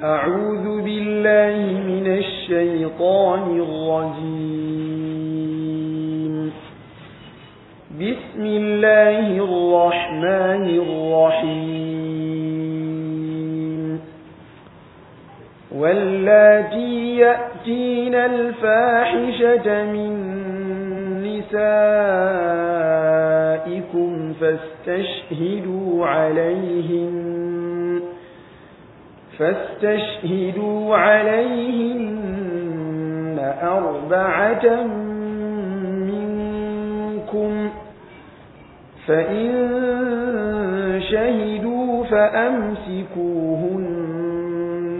أعوذ بالله من الشيطان الرجيم. بسم الله الرحمن الرحيم. واللاتي يأتين الفاحشة من نسائكم فاستشهدوا عليهن 4 منكم، فإن شهدوا فأمسكوهن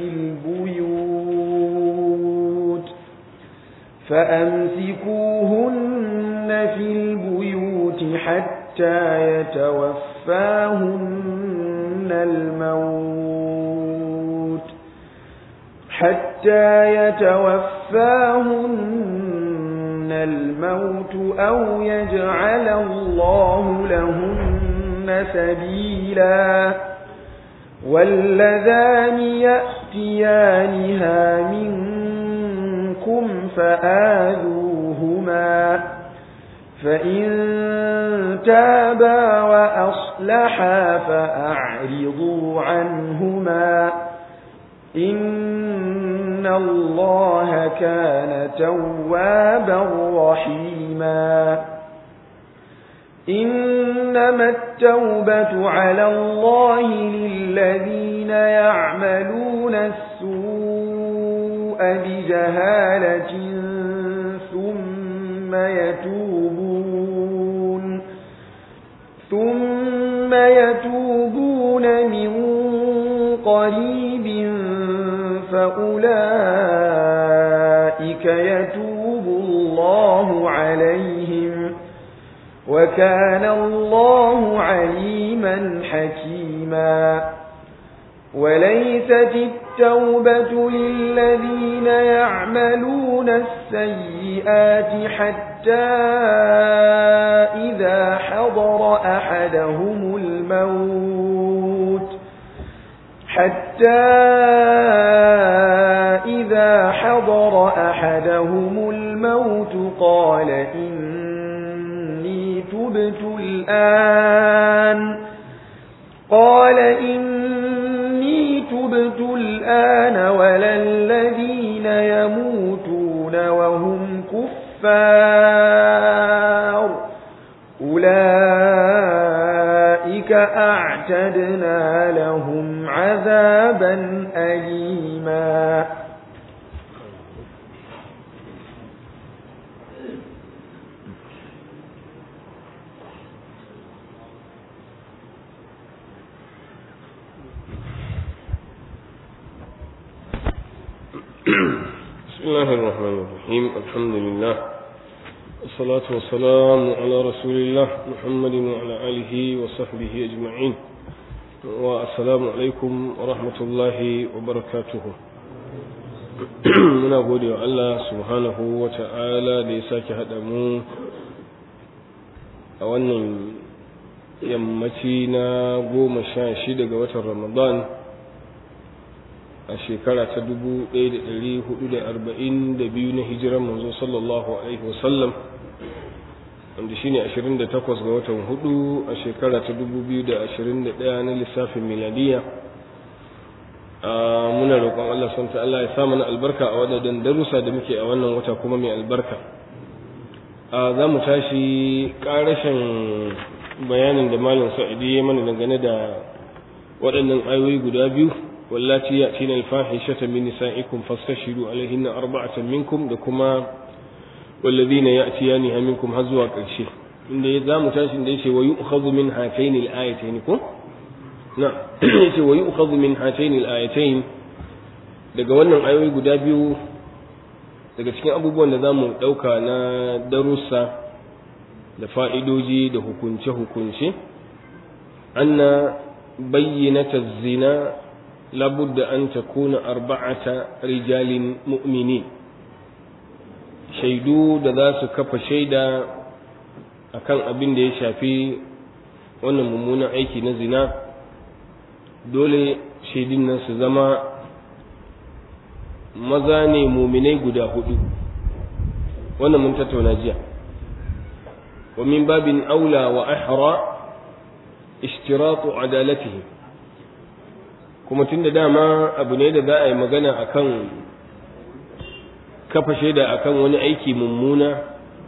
في البيوت حتى يتوفاهن الموت أو يجعل الله لهن سبيلا. واللذان يأتيانها منكم فآذوهما، فإن تابا وأصلحا فأعرضوا عنهما، إن الله كان توابا رحيما. إنما التوبة على الله للذين يعملون السوء بجهالة ثم يتوبون من قريب فأولئك يتوب الله عليهم، وكان الله عليما حكيما. وليست التوبة للذين يعملون السيئات حتى إذا حضر أحدهم الموت قال إني تبت الآن ولا الذين يموتون وهم كفار، أولئك أعتدنا لهم عذابا أليما. بسم الله الرحمن الرحيم. الحمد لله والصلاة والسلام على رسول الله محمد وعلى آله وصحبه أجمعين، والسلام عليكم ورحمة الله وبركاته. muna gode wa Allah subhanahu wa ta'ala da ya sake haɗa mu a wannan yammaci na 16 ga watan Ramadan a shekara ta 1442 na hijiran manzo sallallahu alaihi wasallam, wanda shine 28 ga watan 4 a shekara ta 2021 na lissafin miladiya. Muna roƙon Allah subhanahu wa ta'ala ya sa mana albarka a wadannan darussa da muke a wannan wata kuma mai albarka. Za mu tashi ƙarashin bayanin da Malam Sa'idi ya mana dangane da waɗannan ayoyi guda biyu, واللاتي يأتين الفاحشة من نسائكم فاستشهدوا عليهن 4 منكم دكما والذين يأتيانها منكم هزوا كالشيء إن إذا متاشن ليس ويؤخذ من هاتين الآيتين نعم ليس ويؤخذ من هاتين الآيتين daga wannan ayoyi guda biyu daga cikin abubuwan da zamu dauka na darussa da fa'idoji da hukunce anna bayyinataz zina لابد أن تكون 4 رجال مؤمنين shaidu da za su kafa shaida akan abin da ya shafi wannan mummunan aiki na zina, dole shaidun nan su zama maza ne muminai guda hudu, wannan mun tattauna jiya. wa min babin aula wa ahra ishtiratu adalatihi, kuma tunda dama abu ne da za a yi magana akan kafa shaida akan wani aiki mummuna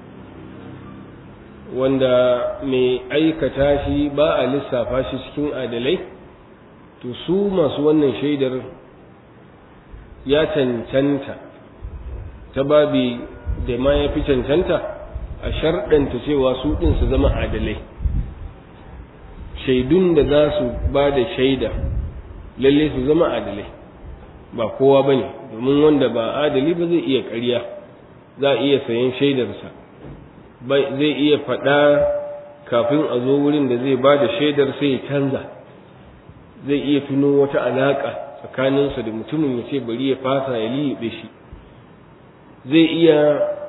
wanda mai aikata shi ba a lissafa shi cikin adalai, to su masu wannan shaidar ya cancanta ta babi da ma ya fi cancanta a sharɗanta cewa su ɗin su zama adalai. Shaidun da za su ba da shaida lalle su zama adalai, ba kowa ba ne, domin wanda ba adali ba zai iya ƙarya, za a iya sayan shaidarsa, zai iya faɗa kafin a zo wurin da zai ba da shaidar sai ya canza, zai iya tuno wata alaƙa tsakaninsa da mutumin ya ce bari ya fasa ya liɓe shi, zai iya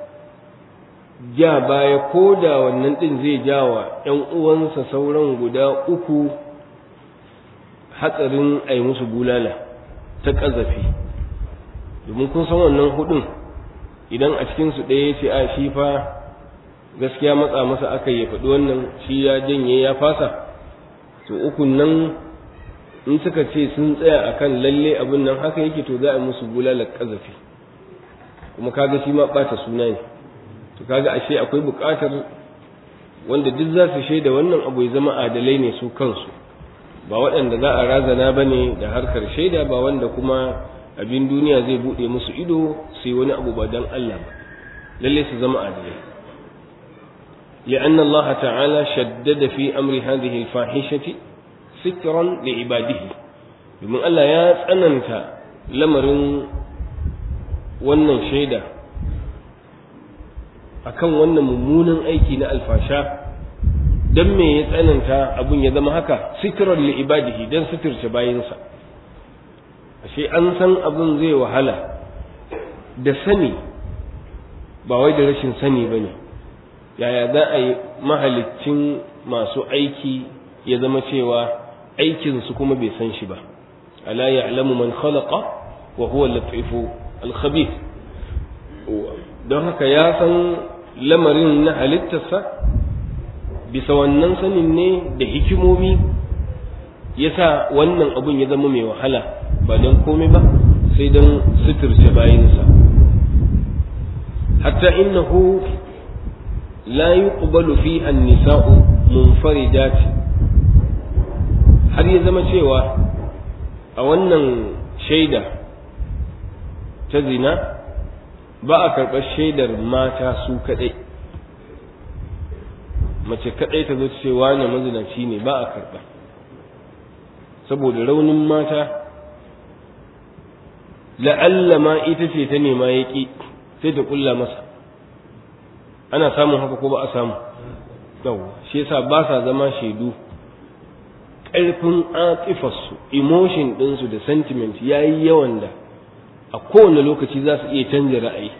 ja baya ko da wannan ɗin zai ja wa ‘yan uwansa sauran guda uku hatsarin a yi musu bulala ta ƙazafi, domin kun san wannan hudun idan a cikinsu ɗaya ya ce a shi fa gaskiya matsa masa aka yi faɗi wannan, shi ya janye ya fasa, to ukun nan in suka ce sun tsaya akan lalle abin nan haka yake, to za a musu bulalar ƙazafi, kuma kaga shi ma ɓata suna ne. To kaga ashe akwai buƙatar wanda duk za su shaida wannan abu ya zama adalai ne su kansu, ba waɗanda za a razana ba ne da harkar shaida, ba wanda kuma abin duniya zai buɗe musu ido sai wani abu ba don Allah ba, lalle su zama adalai. لأن الله تعالى شدد في أمر هذه الفاحشة سترا لعباده، domin Allah ya tsananta lamarin wannan shaida akan wannan mummunan aiki na alfasha. Dan me ya tsananta abun ya zama haka? Sitran li ibadihi, dan suturce bayinsa. Ashe an san abun zai wahala da sani, ba wai da rashin sani bane. Yaya za a yi mahalicin masu aiki ya zama cewa aikinsu kuma bai san shi ba? Ala ya'lamu man khalaqa wa huwa al-latifu al-khabir. Don haka ya san lamarin na halittarsa, bisa wannan sanin ne da hikimomi yasa wannan abun ya zama mai wahala, ba don komai ba sai don suturce bayinsa. Hatta innahu la yuqbalu fiha an-nisa'u munfaridat, har ya zama cewa a wannan shaida ta zina ba a karɓar shaidar mata su kaɗai. Mace kaɗai ta zo cewa ne mazinaci ne, ba a karɓa, saboda raunin mata. La'alla ma ita ce ta nema ya ƙi, sai ta ƙulla masa. Ana samun haka ko ba a samu? Yawwa, shi yasa ba sa zama shaidu. Ƙarfin atifarsu, emotion ɗinsu da sentiment ya yi yawan da a kowane lokaci za su iya canja ra'ayi.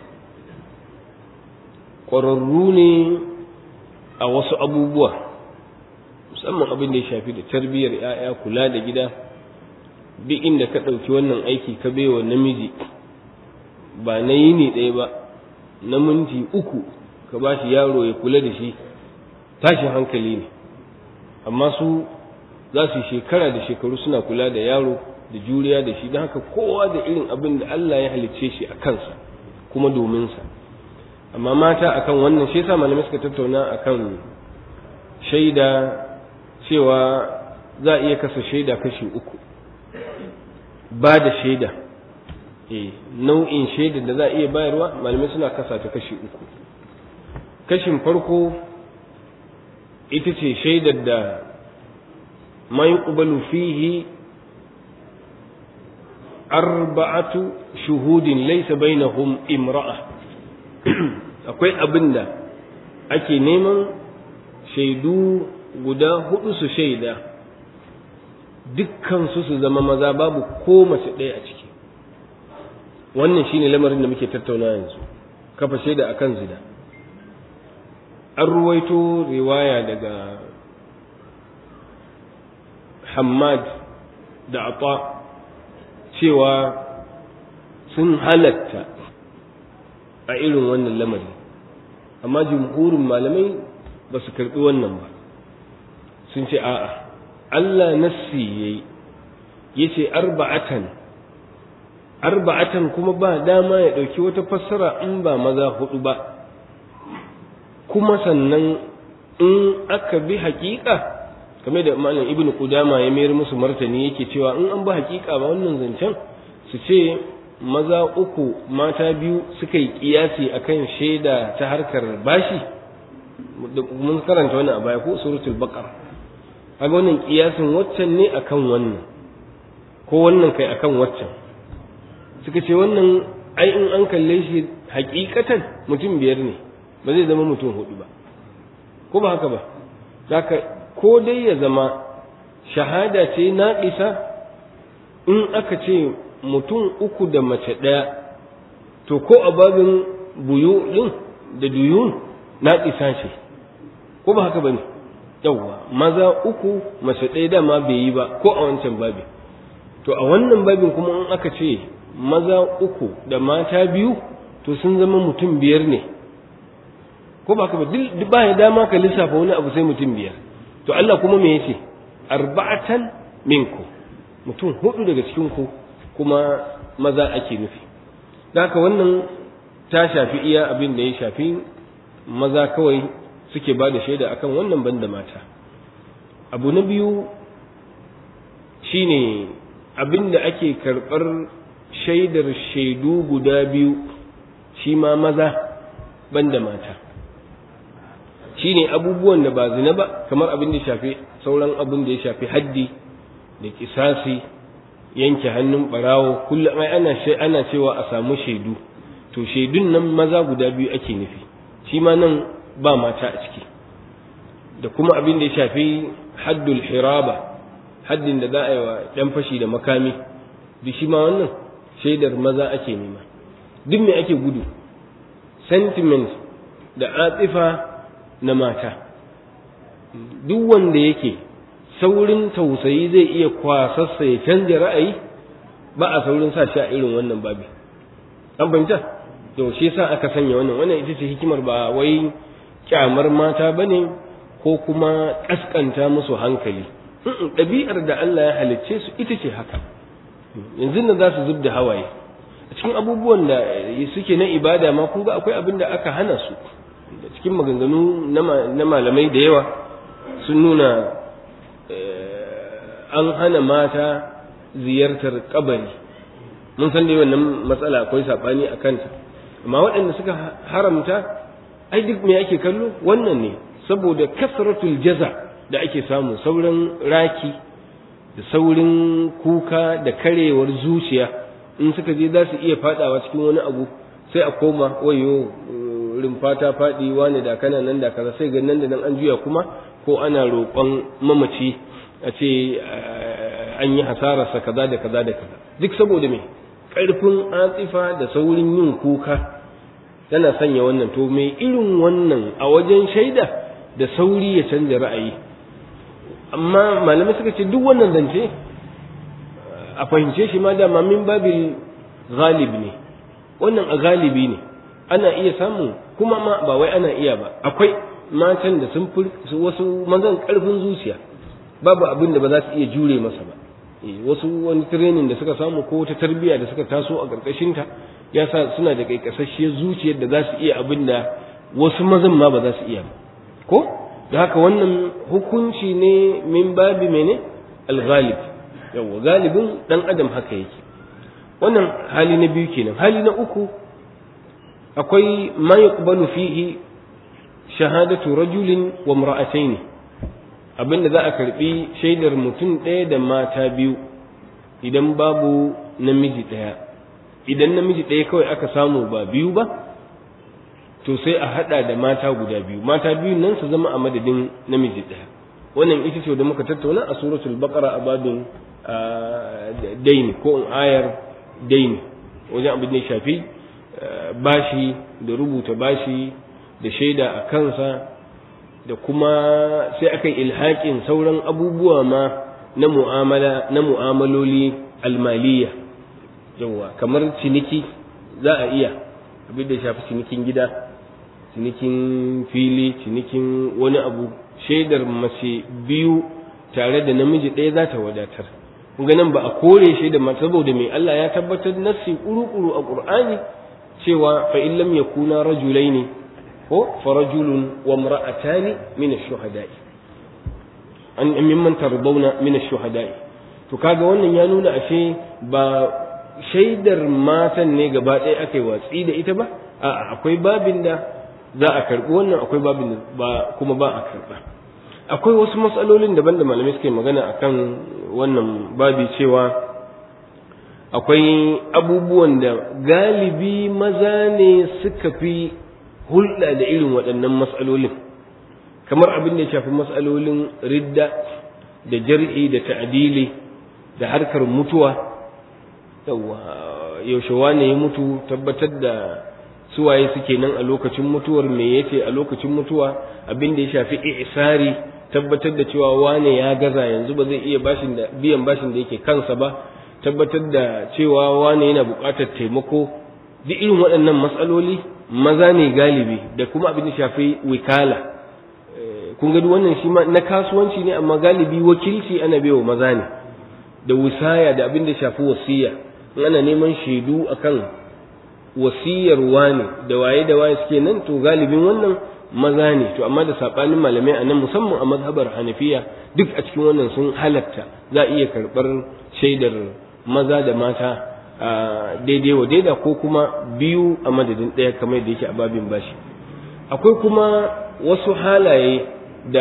Ƙwararru ne a wasu abubuwa, musamman abin da ya shafi da tarbiyyar 'ya'ya, kula da gida. Duk inda ka ɗauki wannan aiki ka baiwa namiji, ba na yini ɗaya ba, na minti 3 ka ba shi yaro ya kula da shi, tashin hankali ne. Amma su za su shekara da shekaru suna kula da yaro da juriya da shi, don haka kowa da irin abin da Allah ya halicce shi a kansa kuma dominsa. Amma mata akan wannan, shi yasa malamai suka tattauna akan shaida, cewa za a iya kasa shaida kashi 3. Ba da shaida, nau'in shaida da za a iya bayarwa, malamai suna kasa ta kashi 3. Kashin farko ita ce shaidar da ma yuqbalu fihi 4 shuhudin laysa bainahum imra'a. Akwai abinda ake neman shaidu guda 4 su shaida, dukkan su zama maza, babu ko mace ɗaya a ciki. Wannan shine lamarin da muke tattauna yanzu, kafa shaida akan zina. An ruwaito riwaya daga Hammad da Ata cewa sun halatta a irin wannan lamari, amma jumhurin malamai ba su karɓi wannan ba, sun ce a'a, Allah nassi yayi yace arba'atan kuma ba dama ya ɗauki wata fassara in ba maza hudu ba, kuma sannan in aka bi haƙiƙa kamar da malam ibnu qudama ya mayar musu martani yake cewa in an bi haƙiƙa ba wannan zancen su ce maza uku mata biyu suka yi kiyasi akan shaida ta harkar bashi, mun karanta wannan a baya ko suratul baqara, kaga wannan kiyasin waccan ne akan wannan ko wannan kai akan waccan, suka ce wannan ai in an kalle shi hakikatan mutum biyar ne, ba zai zama mutum hudu ba, ko ba haka ba, zaka ko dai ya zama shahada ce naqisa in aka ce mutum uku da mace ɗaya, to ko a babin buyu ɗin da duyun naqisa ce, ko ba haka ba ne, yawwa maza uku mace ɗaya dama bai yi ba ko a wancan babin, to a wannan babin kuma in aka ce maza uku da mata biyu to sun zama mutum biyar ne, ko ba haka ba, duk ba ya dama ka lissafa wani abu sai mutum biyar, to Allah kuma me yace arba'atan minku, mutum hudu daga cikin ku kuma maza ake nufi, da haka wannan ta shafi iya abin da ya shafi maza kawai suke ba da shaida akan wannan banda mata. Abu na biyu shine abin da ake karɓar shaidar shaidu guda biyu shi ma maza banda mata, shine abubuwan da ba zina ba, kamar abin da shafi sauran abin da ya shafi haddi da kisasi, yanke hannun barawo, kullum ai ana cewa a samu shaidu, to shaidun nan maza guda biyu ake nufi, shi ma nan ba mata a ciki, da kuma abin da ya shafi haddul hiraba, haddin da za a yi wa ɗan fashi da makami, da shi ma wannan shaidar maza ake nema. Duk me ake gudu? Sentiment da atifa na mata. Duk wanda yake saurin tausayi zai iya kwasassa ya canja ra'ayi, ba a saurin sa shi a irin wannan babi. An fahimta? Yau shi yasa aka sanya wannan ita ce hikimar, ba wai kyamar mata bane ko kuma kaskanta musu hankali. Ɗabi'ar da Allah ya halicce su ita ce haka. Yanzu nan za su zub da hawaye a cikin abubuwan da suke na ibada ma, kun ga akwai abin da aka hana su. Cikin maganganu na malamai da yawa sun nuna an hana mata ziyartar kabari. Mun san dai wannan matsala akwai sabani a kanta, amma waɗanda suka haramta ai duk me ake kallo wannan ne, saboda kasratul jaza da ake samu, saurin raki da saurin kuka da karewar zuciya, in suka je za su iya fadawa cikin wani abu sai a koma wayo rumfa ta faɗi, wani da kana nan da kaza, sai ga nan da nan an juya kuma ko ana roƙon mamaci a ce an yi hasararsa kaza da kaza da kaza, duk saboda me ƙarfin atifa da saurin yin kuka tana sanya wannan. To mai irin wannan a wajen shaida da sauri ya canza ra'ayi, amma malamai suka ce duk wannan zance a fahimce shi ma dama min babil ghalib ne, wannan a galibi ne, ana iya samu, kuma ma ba wai ana iya ba, akwai matan da sun fi wasu mazan ƙarfin zuciya, babu abin da ba za su iya jure masa ba, wasu wani training da suka samu ko wata tarbiyya da suka taso a ƙarƙashinta ya sa suna da ƙaiƙasasshiyar zuciyar da za su iya abin da wasu mazan ma ba za su iya ba, ko da haka wannan hukunci ne min babi mene al-ghalib, yawa galibin dan adam haka yake. Wannan hali na biyu kenan. Hali na uku, akwai ma yuqbalu fihi shahadatu rajulin wa imra'atayn, abinda za a karbi shaidar mutum ɗaya da mata biyu idan babu namiji ɗaya. Idan namiji ɗaya kawai aka samu ba biyu ba, to sai a hada da mata guda biyu, mata biyu nan su zama a madadin namiji ɗaya. Wannan ita ce da muka tattauna a suratul baqara a babin daini ko ayar daini, wajen abin da shafi bashi da rubuta bashi da shaida a kansa, da kuma sai aka yi ilhaƙin sauran abubuwa ma na mu'amaloli almaliya, yawa kamar ciniki za a iya abin da ya shafi cinikin gida, cinikin fili, cinikin wani abu, shaidar mace biyu tare da namiji ɗaya za ta wadatar. kun ga nan ba a kore shaidar mace saboda mai Allah ya tabbatar nassi kuru-kuru a Qur'ani cewa fa in lam yakuna rajulaini ko farajulun wa imra'atani min ash-shuhada'i an mimman tardawna min ash-shuhada'i. To kaga wannan ya nuna ashe ba shaidar matan ne gaba ɗaya aka yi watsi da ita ba, a'a akwai babin da za a karɓi wannan, akwai babin da ba kuma ba a karɓa. Akwai wasu matsalolin daban da malamai suke magana akan wannan babi cewa akwai abubuwan da galibi maza ne suka fi hulɗa da irin waɗannan matsalolin, kamar abin da ya shafi matsalolin ridda da jar'i da ta'dili da harkar mutuwa. Yaushe wane ya mutu, tabbatar da suwaye suke nan a lokacin mutuwar, me yace a lokacin mutuwa, abin da ya shafi i'sari, tabbatar da cewa wane ya gaza yanzu ba zai iya biyan bashin da yake kansa ba, tabbatar da cewa wane yana buƙatar taimako. Duk irin waɗannan matsaloli maza ne galibi, da kuma abin da shafi wikala. Kun ga wannan shi ma na kasuwanci ne, amma galibi wakilci ana baiwa maza ne, da wisaya da abin da shafi wasiya. In ana neman shaidu akan wasiyar wani da waye suke nan, to galibin wannan maza ne. To amma da sabanin malamai a nan, musamman a mazhabar Hanafiya, duk a cikin wannan sun halatta za a iya karɓar shaidar maza da mata daidai wa daida, ko kuma biyu a madadin ɗaya kamar da yake a babin bashi. Akwai kuma wasu halaye da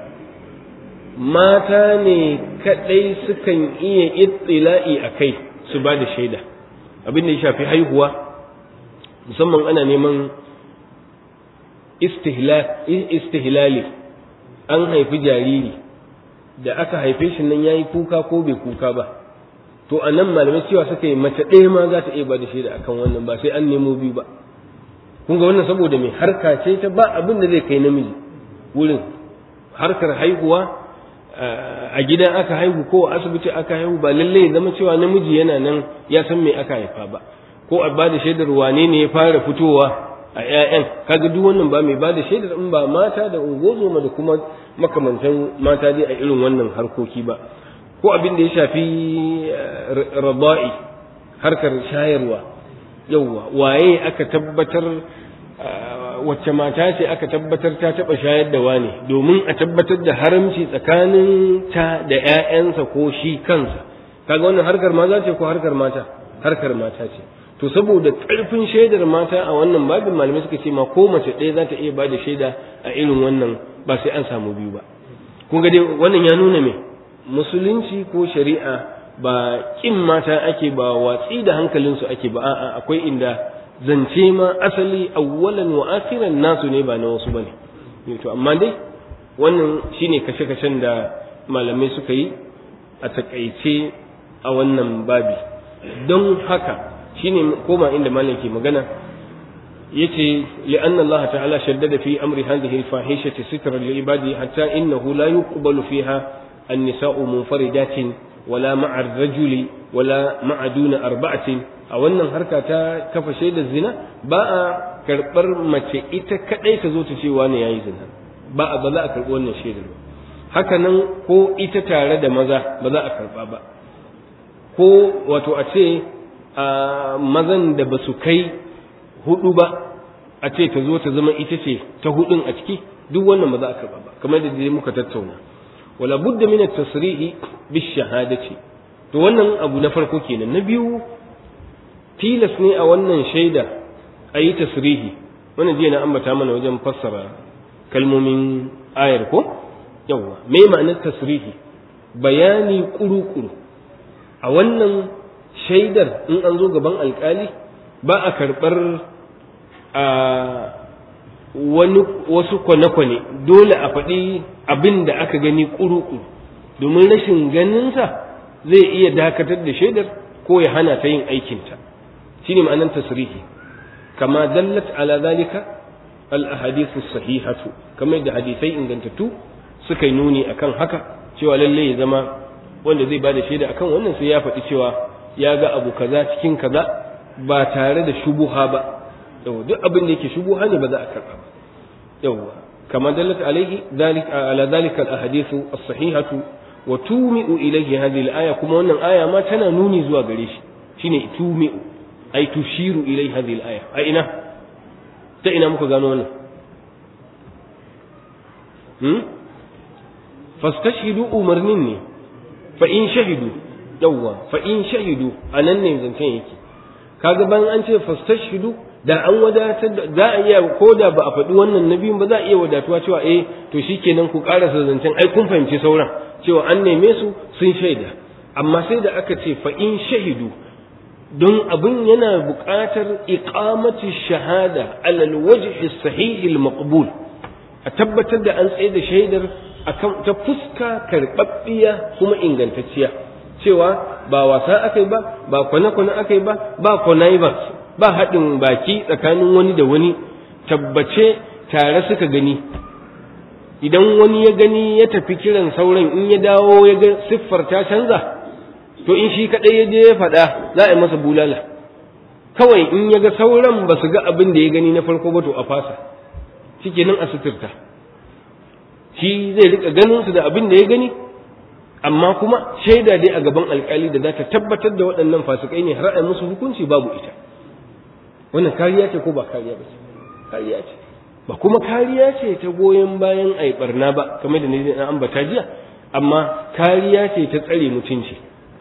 mata ne kaɗai sukan iya ittila'i a kai su ba da shaida. Abin da ya shafi haihuwa, musamman ana neman istihlali, an haifi jariri da aka haife shi nan yayi kuka ko bai kuka ba, to a nan malamai cewa suka yi mace ɗaya ma za ta iya ba da shaida akan wannan, ba sai an nemo biyu ba. kun ga wannan saboda mai harka ce ta ba abin da zai kai namiji wurin harkar haihuwa. A gida aka haihu ko a asibiti aka haihu, ba lallai zama cewa namiji yana nan ya san me aka haifa ba, ko a ba da shaidar wane ne ya fara fitowa a 'ya'yan. Kaga duk wannan ba mai ba da shaidar in ba mata da ungozoma da kuma makamantan mata dai a irin wannan harkoki ba. Ko abin da ya shafi raba'i, harkar shayarwa, yauwa waye aka tabbatar wacce mata ce aka tabbatar ta taɓa shayar da wane, domin a tabbatar da haramci tsakanin ta da 'ya'yansa ko shi kansa. Kaga wannan harkar maza ce ko harkar mata? Harkar mata ce. To saboda ƙarfin shaidar mata a wannan babin, malamai suka ce ma ko mace ɗaya za ta iya ba da shaida a irin wannan, ba sai an samu biyu ba. Kun ga dai wannan ya nuna me musulunci ko shari'a ba kin mata ake, ba watsi da hankalinsu ake ba, a'a akwai inda zance ma asali awwalan wa akhiran nasu ne, ba na wasu bane. To amma dai wannan shine kashe-kashen da malamai suka yi a takaice a wannan babi. Don haka shine koma inda malam ke magana, yace li'anna Allah ta'ala shaddada fi amri hadhihi al-fahishati sitran lil ibadi hatta innahu la yuqbalu fiha an-nisa'u munfaridatin wala ma'a ar-rajuli wala ma'a duna arba'atin. A wannan harka ta kafa shaidar zina ba a karɓar mace ita kaɗai ta zo ta ce wani yayi zina, ba za a karɓi wannan shaidar ba. Haka nan ko ita tare da maza ba za a karɓa ba, ko wato a ce mazan da ba su kai hudu ba a ce ta zo ta zama ita ce ta hudun a ciki, duk wannan ba za a karɓa ba, kamar da dai muka tattauna. Wala budda min at-tasrihi bish-shahadati. To wannan abu na farko kenan. Na biyu, tilas ne a wannan shaida a yi tasrihi. Wannan jiya na ambata mana wajen fassara kalmomin ayar ko? Yawwa, me ma'anar tasrihi? Bayani kuru-kuru. A wannan shaidar in an zo gaban alkali ba a karɓar wasu kwane-kwane, dole a faɗi abin da aka gani kuru-kuru, domin rashin ganinsa zai iya dakatar da shaidar ko ya hana ta yin aikinta. shine ma'anar tasrihi, kama dallat ala zalika al ahadithu sahihatu, kamar da hadisai ingantattu suka yi nuni akan haka, cewa lalle ya zama wanda zai bada shaida akan wannan sai ya faɗi cewa ya ga abu kaza cikin kaza ba tare da shubuha ba yau duk abin da yake shubuha ne ba za a karɓa ba yau kama dallat alaihi ala dhalika al-ahadithu as-sahihatu wa tumi'u ilayhi hadhihi al-aya kuma wannan aya ma tana nuni zuwa gare shi shine tumi'u ay tushiru ilayhi hadhihi al-aya a ina ta ina muka gano wannan fastashhidu umarnin ne fa in shahidu yawwa fa in shahidu anan ne zancen yake kaga ban an ce fastashhidu da an wadatar da za a iya ko da ba a faɗi wannan nabiyin ba za a iya wadatuwa cewa to shikenan ku ƙarasa zancen ai kun fahimci sauran cewa an neme su sun shaida amma sai da aka ce fa in shahidu don abin yana buƙatar iqamati shahada alal wajhi sahih al maqbul a tabbatar da an tsaye da shaidar akan ta fuska karɓaɓɓiya kuma ingantacciya cewa ba wasa akai ba ba kwane-kwane akai ba connivance ba haɗin baki tsakanin wani da wani tabbace tare suka gani idan wani ya gani ya tafi kiran sauran in ya dawo ya ga siffar ta canza to in shi kaɗai ya je ya faɗa za a yi masa bulala kawai in ya ga sauran ba su ga abin da ya gani na farko ba to a fasa shikenan a suturta shi zai rika ganin su da abin da ya gani amma kuma shaida dai a gaban alkali da za ta tabbatar da waɗannan fasikai ne har a musu hukunci babu ita wannan kariya ce ko ba kariya ba ce kariya ce ba kuma kariya ce ta goyon bayan ai barna ba kamar da ne na ambata jiya amma kariya ce ta tsare mutunci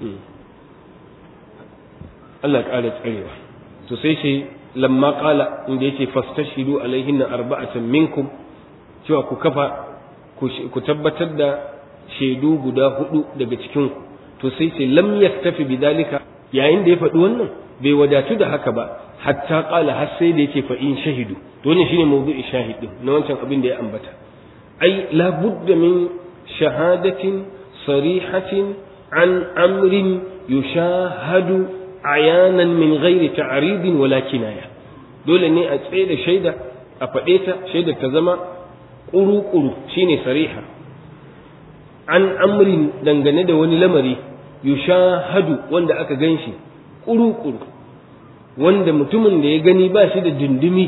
Allah ƙara tsarewa to sai shi lamma qala inda yace fastashhidu alaihinna arba'atan minkum cewa ku kafa ku tabbatar da shaidu guda hudu daga cikin ku to sai sai lam yaktafi bidalika yayin da ya faɗi wannan bai wadatu da haka ba hatta qala har sai da yake fa in shahidu to wannan shine mawdu'i shahid na wancan abin da ya ambata ai la budda min shahadatin sarihatin an amrin yushahadu ayanan min ghairi ta'ridin wala kinaya dole ne a tsaye da shaida a faɗe ta shaidar ta zama ƙuru-ƙuru shine sariha an amrin dangane da wani lamari yushahadu wanda aka ganshi ƙuru-ƙuru wanda mutumin da ya gani ba shi da dundumi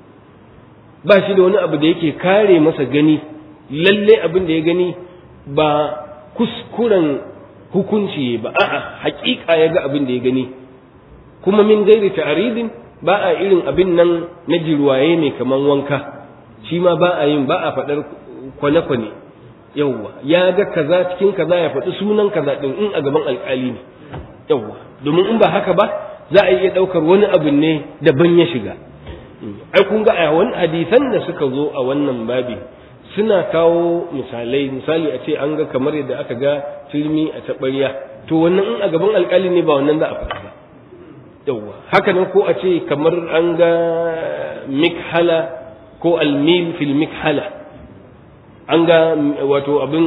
ba shi da wani abu da yake kare masa gani lalle abin da ya gani ba kuskuren hukunci ba a'a haƙiƙa ya ga abin da ya gani kuma min gairi ta'aridin ba a irin abin nan na jirwaye ne kaman wanka shi ma ba a yin ba a faɗar kwane-kwane yawwa ya ga kaza cikin kaza ya faɗi sunan kaza ɗin in a gaban alƙali ne yawwa domin in ba haka ba za a iya ɗaukar wani abu ne daban ya shiga ai kun ga a wani hadisan da suka zo a wannan babi suna kawo misali a ce an ga kamar yadda aka ga turmi a taɓarya to wannan in a gaban alƙali ne ba wannan za a faɗa ba yawwa haka nan ko a ce kamar an ga mikhala ko almil fil mikhala an ga wato abin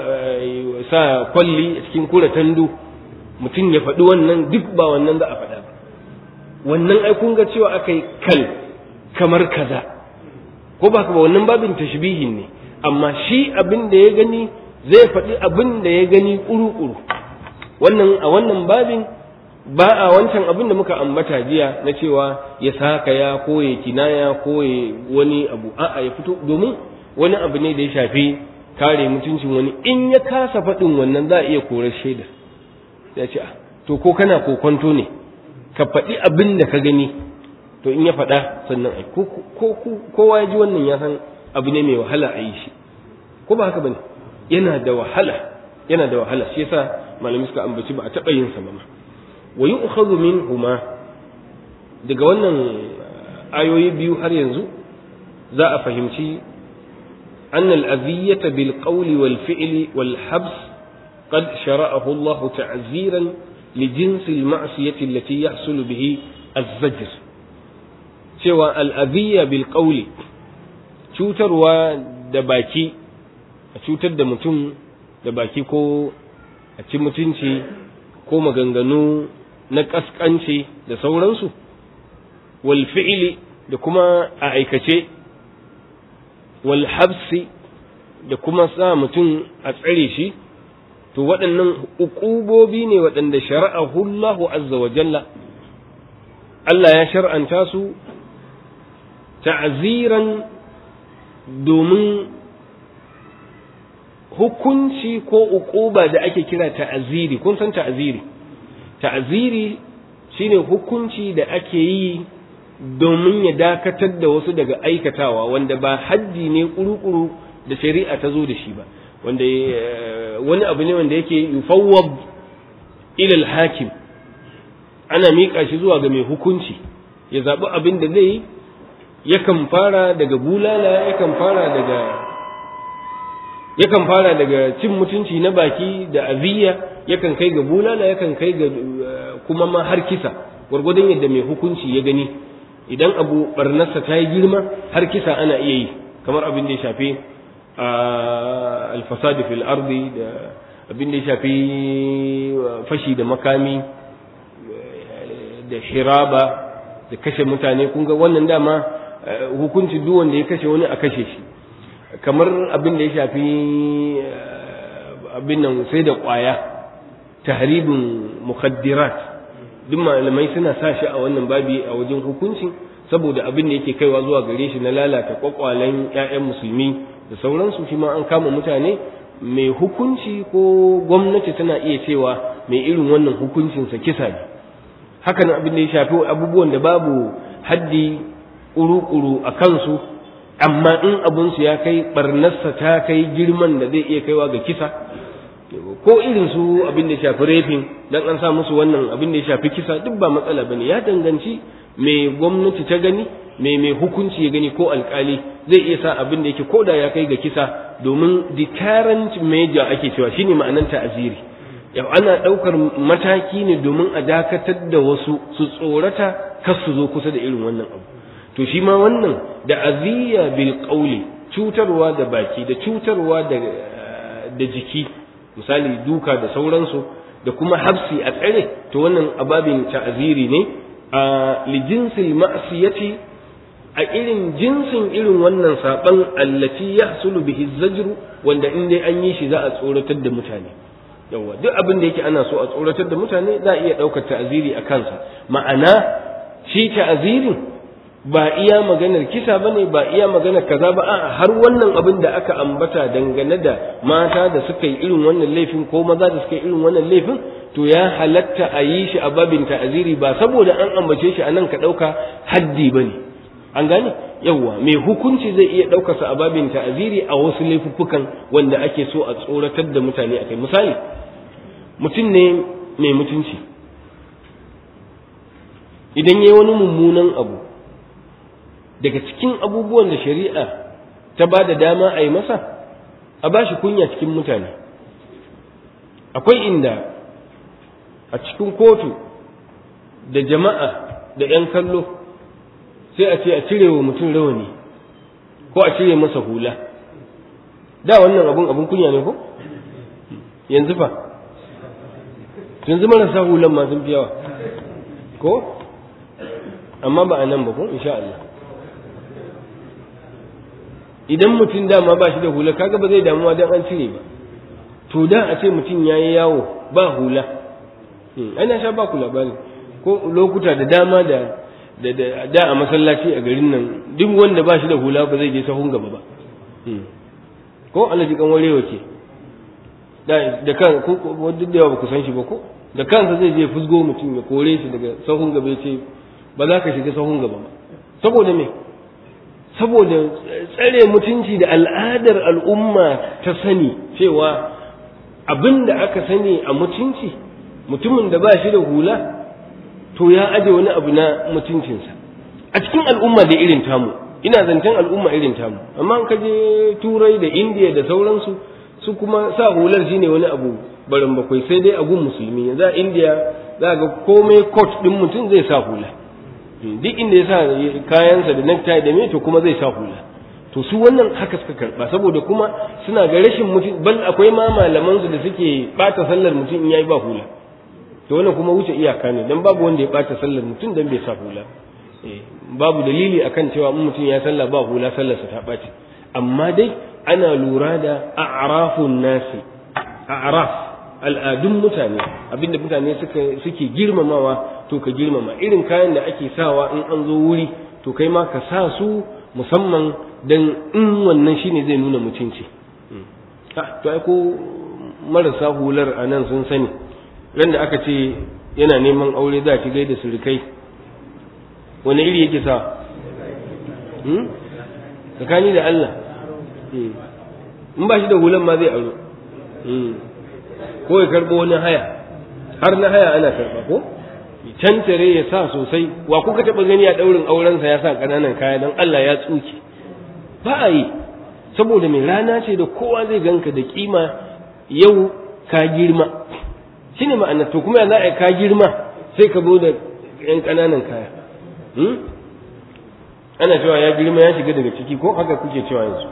sa kwalli a cikin kura tandu mutum ya faɗi wannan duk ba wannan za a faɗa ba wannan ai kun ga cewa aka yi kal kamar kaza ko ba wannan babin tashbihin ne amma shi abin da ya gani zai faɗi abin da ya gani ƙuru-ƙuru wannan a wannan babin ba a wancan abin da muka ambata jiya na cewa ya saka ya koye kinaya koye wani abu a'a ya fito domin wani abu ne da ya shafi kare mutuncin wani in ya kasa faɗin wannan za a iya korar shaida ya ce to ko kana kokonto ne ka faɗi abin da ka gani to in ya faɗa sannan ai kowa ya ji wannan ya san abu ne mai wahala a yi shi ko ba haka bane yana da wahala shi yasa malami suka ambaci ba a taɓa yin sa ba ma wa yu'khadhu minhuma daga wannan ayoyi biyu har yanzu za a fahimci anna al-adhiyata bil qawli wal fi'li wal habs qad shara'ahu Allah ta'ziran li jinsi al-ma'siyati allati yahsulu bihi az-zajr cewa al-adhiya bil qawli cutarwa da baki a cutar da mutum da baki ko a ci mutunci ko maganganu na ƙasƙanci da sauransu wal fi'li da kuma a aikace wal habsi da kuma sa mutum a tsare shi to waɗannan uqubobi ne waɗanda shara'ahu Allahu azza wa jalla Allah ya shar'anta su ta'ziran domin hukunci ko uquba da ake kira ta'ziri. Kun san ta'ziri shine hukunci da ake yi domin ya dakatar da wasu daga aikatawa, wanda ba haddi ne kuru-kuru da shari'a ta zo da shi ba, wanda wani abu ne wanda yake yufawwad ila al-hakim, ana miƙa shi zuwa ga mai hukunci ya zaɓi abin da zai yi. Yakan fara daga bulala, yakan fara daga cin mutunci na baki da aziya, yakan kai ga bulala, yakan kai ga kuma ma har kisa, gwargwadon yadda mai hukunci ya gani. Idan abu barnarsa ta yi girma har kisa ana iya yi, kamar abin da ya shafi alfasadi fil ardi, da abin da ya shafi fashi da makami da shiraba da kashe mutane. kun ga wannan dama hukunci duk wanda ya kashe wani a kashe shi. Kamar abin da ya shafi abin nan sai da ƙwaya, tahribin mukaddirat, duk malamai suna sa shi a wannan babi a wajen hukuncin, saboda abin da yake kaiwa zuwa gare shi na lalata kwakwalen ƴaƴan musulmi da sauransu. shi ma an kama mutane, mai hukunci ko gwamnati tana iya cewa mai irin wannan hukuncinsa kisa ne. Hakan abin da ya shafi abubuwan da babu haddi ƙuru-ƙuru a kansu, amma in abinsu ya kai barnarsa ta kai girman da zai iya kaiwa ga kisa, ko irin su abin da ya shafi rafin, dan an sa musu wannan abin da ya shafi kisa, duk ba matsala bane. Ya danganci mai gwamnati ta gani, mai hukunci ya gani, ko alkali zai iya sa abin da yake koda ya kai ga kisa, domin deterrent measure ake cewa, shine ma'anar ta'aziri. Yau ana ɗaukar mataki ne domin a dakatar da wasu su tsorata kar su zo kusa da irin wannan abu. To shi ma wannan da aziya bil qawli, cutarwa da baki da cutarwa da jiki, misali duka da sauransu, da kuma habsi a tsare, to wannan ababin ta'ziri ne a lijinsil ma'siyati, a irin jinsin irin wannan saban allati yahsulu bihi zajru, wanda in dai an yi shi za a tsoratar da mutane. Yawa duk abin da yake ana so a tsoratar da mutane za a iya ɗaukar ta'ziri a kansa. Ma'ana shi ta'zirin ba iya maganar kisa bane, ba iya maganar kaza ba, a'a har wannan abin da aka ambata dangane da mata da suka yi irin wannan laifin ko maza da suka yi irin wannan laifin, to ya halatta a yi shi a babin ta'aziri, ba saboda an ambace shi anan ka dauka haddi bane. An gane? Yawwa mai hukunci zai iya daukar sa a babin ta'aziri a wasu laifuffukan wanda ake so a tsoratar da mutane akai. Misali, mutum ne mai mutunci, idan yayi wani mummunan abu, daga cikin abubuwan da shari'a ta ba da dama a yi masa, a ba shi kunya cikin mutane. Akwai inda a cikin kotu da jama'a da 'yan kallo sai a ce a cire wa mutum rawani ko a cire masa hula. Da wannan abun kunya ne ko? Yanzu fa? Yanzu marasa hulan ma sun fi yawa ko? Amma ba a nan ba ko? Insha Allah. Idan mutum dama ba shi da hula, kaga ba zai damuwa dan an cire ba. To da a ce mutum yayi yawo ba hula, ana sha ba ku labari ko lokuta da dama da a masallaci a garin nan, duk wanda ba shi da hula ba zai je sahun gaba ba. Ko Allah ji kan warewa ce da kan ko duk da yawa ba ku san shi ba ko, da kansa zai je fusgo mutum ya kore shi daga sahun gaba, ya ce ba za ka shiga sahun gaba ba. Saboda me? Saboda tsare mutunci da al'adar al'umma ta sani cewa abin da aka sani a mutunci, mutumin da ba shi da hula to ya aje wani abu na mutuncinsa a cikin al'umma da irin tamu. Ina zancen al'umma irin tamu, amma ka je turai da indiya da sauransu, su kuma sa hular shine wani abu barin bakwai, sai dai a gun musulmi. Yanzu a indiya za ga komai coat din mutum zai sa hula, duk inda ya sa kayansa da necktie da me to kuma zai sa hula. To su wannan haka suka karba, saboda kuma suna ga rashin mutum, bal akwai ma malaman su da suke bata sallar mutum in yayi ba hula. To wannan kuma wuce iyaka ne, dan babu wanda ya bata sallar mutum dan bai sa hula. Babu dalili akan cewa in mutum ya salla ba hula sallarsa ta bace. Amma dai ana lura da a'rafun nasi, a'raf al'adun mutane, abinda mutane suke girmamawa to ka girmama, irin kayan da ake sawa in an zo wuri to kai ma ka sa su, musamman dan in wannan shine zai nuna mutunci. To ai ko marasa hular a nan sun sani, ran da aka ce yana neman aure za ki gaida surukai, wani iri yake sa? Tsakani da Allah, in ba shi da hulan ma zai aro, ko ya karɓo wani haya, har na haya ana karɓa ko? Cancare ya sa sosai. Wa kuka taɓa gani a ɗaurin aurensa ya sa ƙananan kaya don Allah ya tsuke? Ba a yi, saboda mai rana ce da kowa zai ganka da kima, yau ka girma, shi ne ma'ana. To kuma ya za a ka girma sai ka zo da ‘yan ƙananan kaya. Ana cewa ya girma ya shiga daga ciki, ko haka kuke cewa yanzu?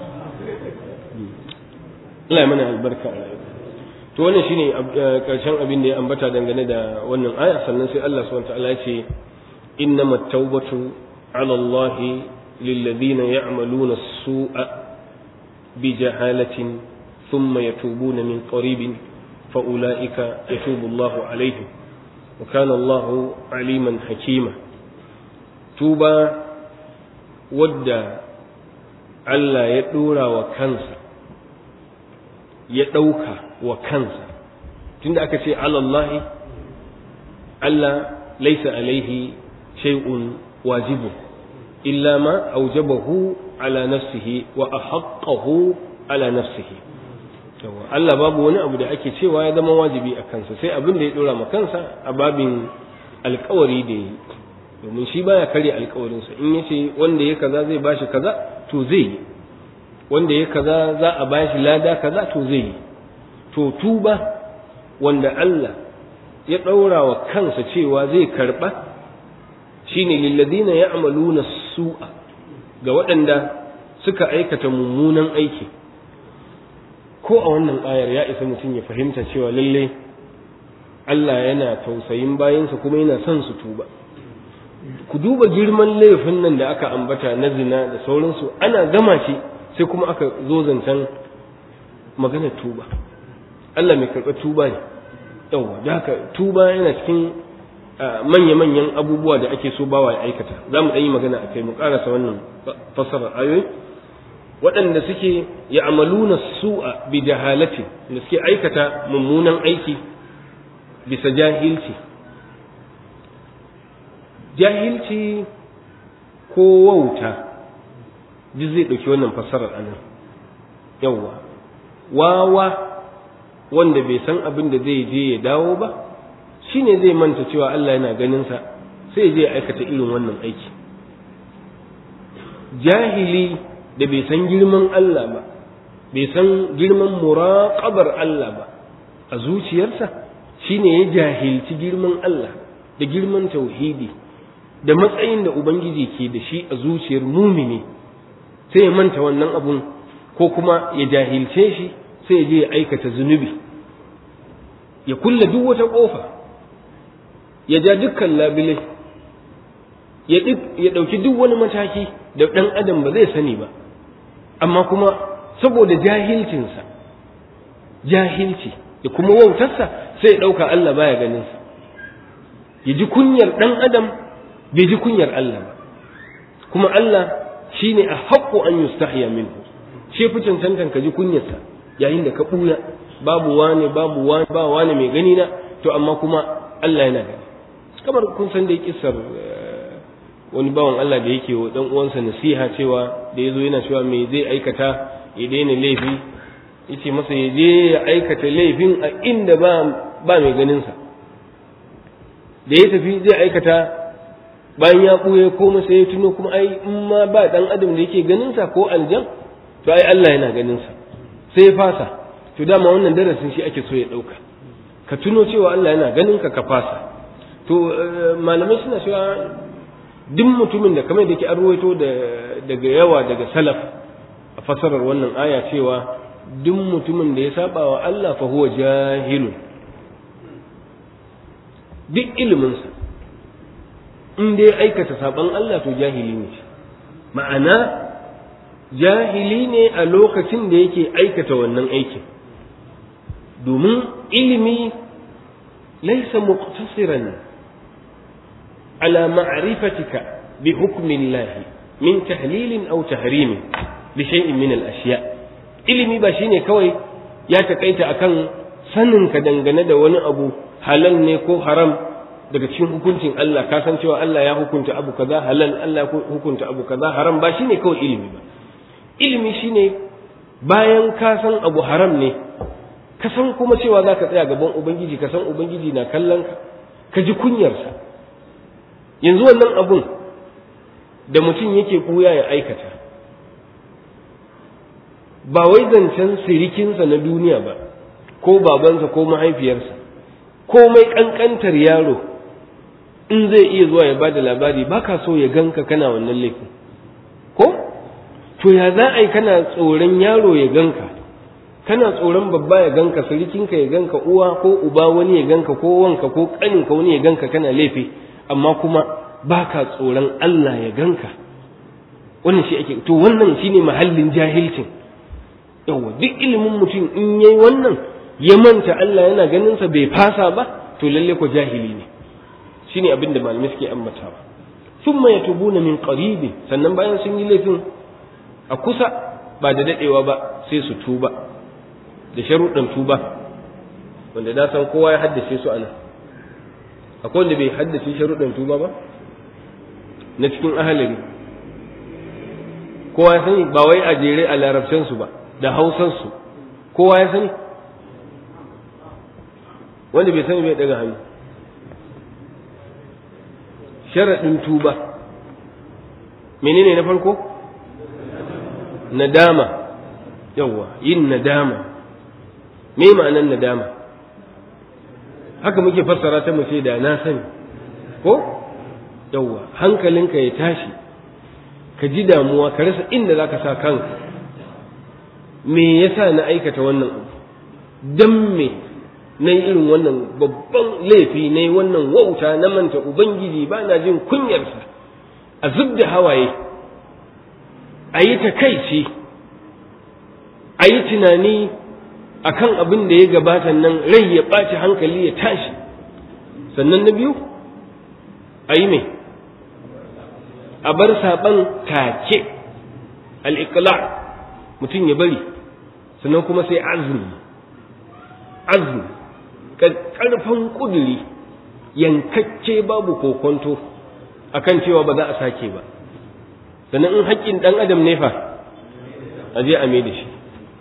Allah ya mana albarka a rayuwa. To wannan shine karshen abin da ya ambata dangane da wannan aya. Sannan sai Allah subhanahu wa ta'ala ya ce innamat tawbatu 'ala Allah lil ladina ya'maluna as-su'a bi jahalatin thumma yatubuna min qaribin fa ulaika yatubu Allahu 'alayhim wa kana Allahu 'aliman hakima. Tuba wadda Allah ya dora wa kansa, ya ɗauka wa kansa, tunda aka ce alallahi, Allah laisa alaihi shay'un wajibu illa ma aujabahu ala nafsihi wa ahaqqahu ala nafsihi. Allah babu wani abu da ake cewa ya zama wajibi a kansa sai abin da ya dora ma kansa a babin alkawari da yi, domin shi baya karya alkawarinsa. In yace wanda ya kaza zai bashi kaza to zai yi, wanda ya kaza za a bashi lada kaza to zai yi. To tuba wanda Allah ya ɗaura wa kansa cewa zai karɓa shine lilladina ya'maluna su'a, ga waɗanda suka aikata mummunan aiki. Ko a wannan ayar ya isa mutum ya fahimta cewa lalle Allah yana tausayin bayansa kuma yana son su tuba. Ku duba girman laifin nan da aka ambata na zina da sauransu, ana gama shi sai kuma aka zo zancen magana tuba. Allah mai karɓar tuba ne. Yawwa, da haka tuba yana cikin manya-manyan abubuwa da ake so bawa ya aikata. Za mu ɗan yi magana a kai, mu ƙarasa wannan fassarar ayoyi. Waɗanda suke ya'maluna su'a bi jahalati, da suke aikata mummunan aiki bisa jahilci. Jahilci ko wauta duk zai ɗauki wannan fassarar anan. Yawwa, wawa wanda bai san abin da zai je ya dawo ba, shine zai manta cewa Allah yana ganinsa sai zai aikata irin wannan aiki. Jahili da bai san girman Allah ba, bai san girman muraqabar Allah ba a zuciyarsa, shine ya jahilci girman Allah da girman tauhidi da matsayin da Ubangiji ke da shi a zuciyar mumini, sai ya manta wannan abun, ko kuma ya jahilce shi sai ya je ya aikata zunubi, ya kulle duk wata ƙofa, ya ja dukkan labile, ya ɗauki duk wani mataki da ɗan adam ba zai sani ba, amma kuma saboda jahilcinsa, jahilci da kuma wautarsa sai ya ɗauka Allah baya ganinsa, ya ji kunyar ɗan adam bai ji kunyar Allah ba. Kuma Allah shi ne a haƙƙo an yustahiya minhu, shi fi cancantan ka ji kunyarsa yayin da ka ɓuya, babu wani ba wani mai gani na, to amma kuma Allah yana gani. Kamar kun san dai kissar wani bawan Allah da yake wa dan uwansa nasiha cewa da yazo yana cewa me zai aikata ya daina laifi, yace masa ya je ya aikata laifin a inda ba mai ganin sa. Da ya tafi zai aikata, bayan ya ɓuye koma sai ya tuno kuma ai in ma ba dan adam da yake ganin sa ko aljan, to ai Allah yana ganin sa, sai ya fasa. To dama wannan darasin shi ake so ya ɗauka, ka tuno cewa Allah yana ganin ka fasa. To malamai suna cewa duk mutumin da kamar da ke an ruwaito daga yawa daga salaf a fasarar wannan aya cewa duk mutumin da ya saba wa Allah fa huwa jahilun, duk iliminsa in dai aikata saban Allah to jahili ne. Ma'ana jahili ne a lokacin da yake aikata wannan aikin, domin ilimi laysa muqtasiran ala ma'rifatika bi hukmillahi min tahlilin aw tahrimin li shay'in min al-ashya ilimi ba shine kawai ya takaita akan sanin ka dangane da wani abu halal ne ko haram daga cikin hukuncin Allah ka san cewa Allah ya hukunta abu kaza halal Allah ya hukunta abu kaza haram ba shine kawai ilimi ba ilimi shine bayan ka san abu haram ne ka san kuma cewa zaka tsaya gaban ubangiji ka san ubangiji na kallon ka ka ji kunyarsa yanzu wannan abun da mutum yake kuya ya aikata ba wai zancen sirikinsa na duniya ba ko babansa ko mahaifiyarsa komai kankantar yaro in zai iya zuwa ya bada labari baka so ya ganka kana wannan laifin ko to ya za a yi kana tsoron yaro ya ganka kana tsoron babba ya ganka sirikinka ya ganka uwa ko uba wani ya ganka ko wanka ko kaninka wani ya ganka kana laifi amma kuma baka tsoron Allah ya ganka wannan shi ake to wannan shine mahallin jahilcin yawa duk ilimin mutum in yayi wannan ya manta Allah yana ganin sa bai fasa ba to lalle ko jahili ne shine abin da malamai suke ambatawa thumma yatubuna min qarib sannan bayan sun yi laifin a kusa ba da dadewa ba sai su tuba da sharuɗan tuba wanda na san kowa ya haddace su anan akwai wanda bai haddace sharuɗan tuba ba na cikin ahalari kowa ya sani ba wai a jere a larabcin su ba da hausan su kowa ya sani wanda bai sani bai daga hannu sharaɗin tuba menene na farko nadama yawa yin nadama me ma'anar nadama haka muke fassara ta mace da na sani ko yawa hankalinka ya tashi ka ji damuwa ka rasa inda zaka sa kanka me yasa na aikata wannan abu dan me na yi irin wannan babban laifi na yi wannan wauta na manta ubangiji ba na jin kunyarsa a zub da hawaye a yi takaici a yi tunani a kan abin da ya gabata nan rai ya ɓaci hankali ya tashi sannan na biyu a yi mai a bar saɓan take al'ikla mutum ya bari sannan kuma sai azumi ƙarfin ƙuduri yankacce babu kokonto akan cewa ba za a sake ba sannan in haƙƙin ɗan adam ne fa a je a mai da shi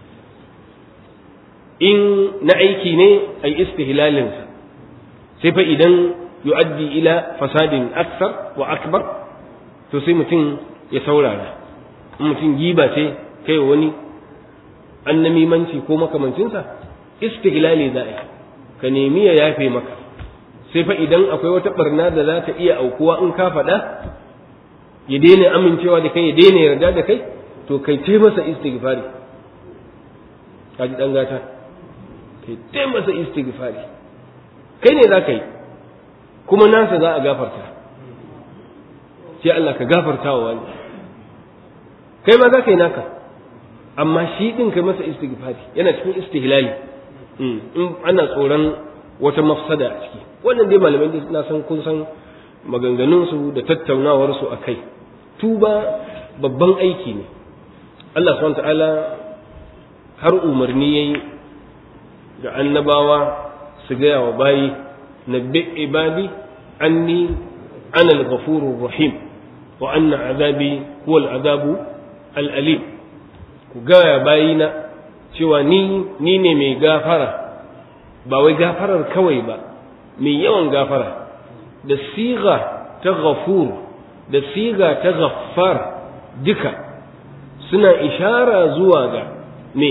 in na aiki ne a yi istihlalinsa sai fa idan yu'addi ila fasadin aksar wa akbar to sai mutum ya saurara in mutum giba ce kai wani annamimanci ko makamancinsa istihlali za a yi ka nemi ya yafe maka sai fa idan akwai wata barna da za ta iya aukuwa in ka faɗa ya daina amincewa da kai ya daina yarda da kai to kai ce masa istighfari ka ji dan gata kai ce masa istighfari kai ne za ka yi kuma nasa za a gafarta sai Allah ka gafarta wa wani kai ma za ka yi naka amma shi din kai masa istighfari yana cikin istihlali in ana tsoron wata mafsada a ciki wannan dai malamai da na san kun san maganganunsu da tattaunawarsu a kai tuba babban aiki ne Allah subhanahu ta'ala har umarni yayi ga annabawa su gaya wa bayi nabbi ibadi anni ana al-ghafurur rahim wa anna azabi huwa al-azabu al-alim ku gaya bayina cewa ni ne mai gafara ba wai gafarar kawai ba mai yawan gafara da siga ta ghafur da siga ta ghaffar duka suna ishara zuwa ga me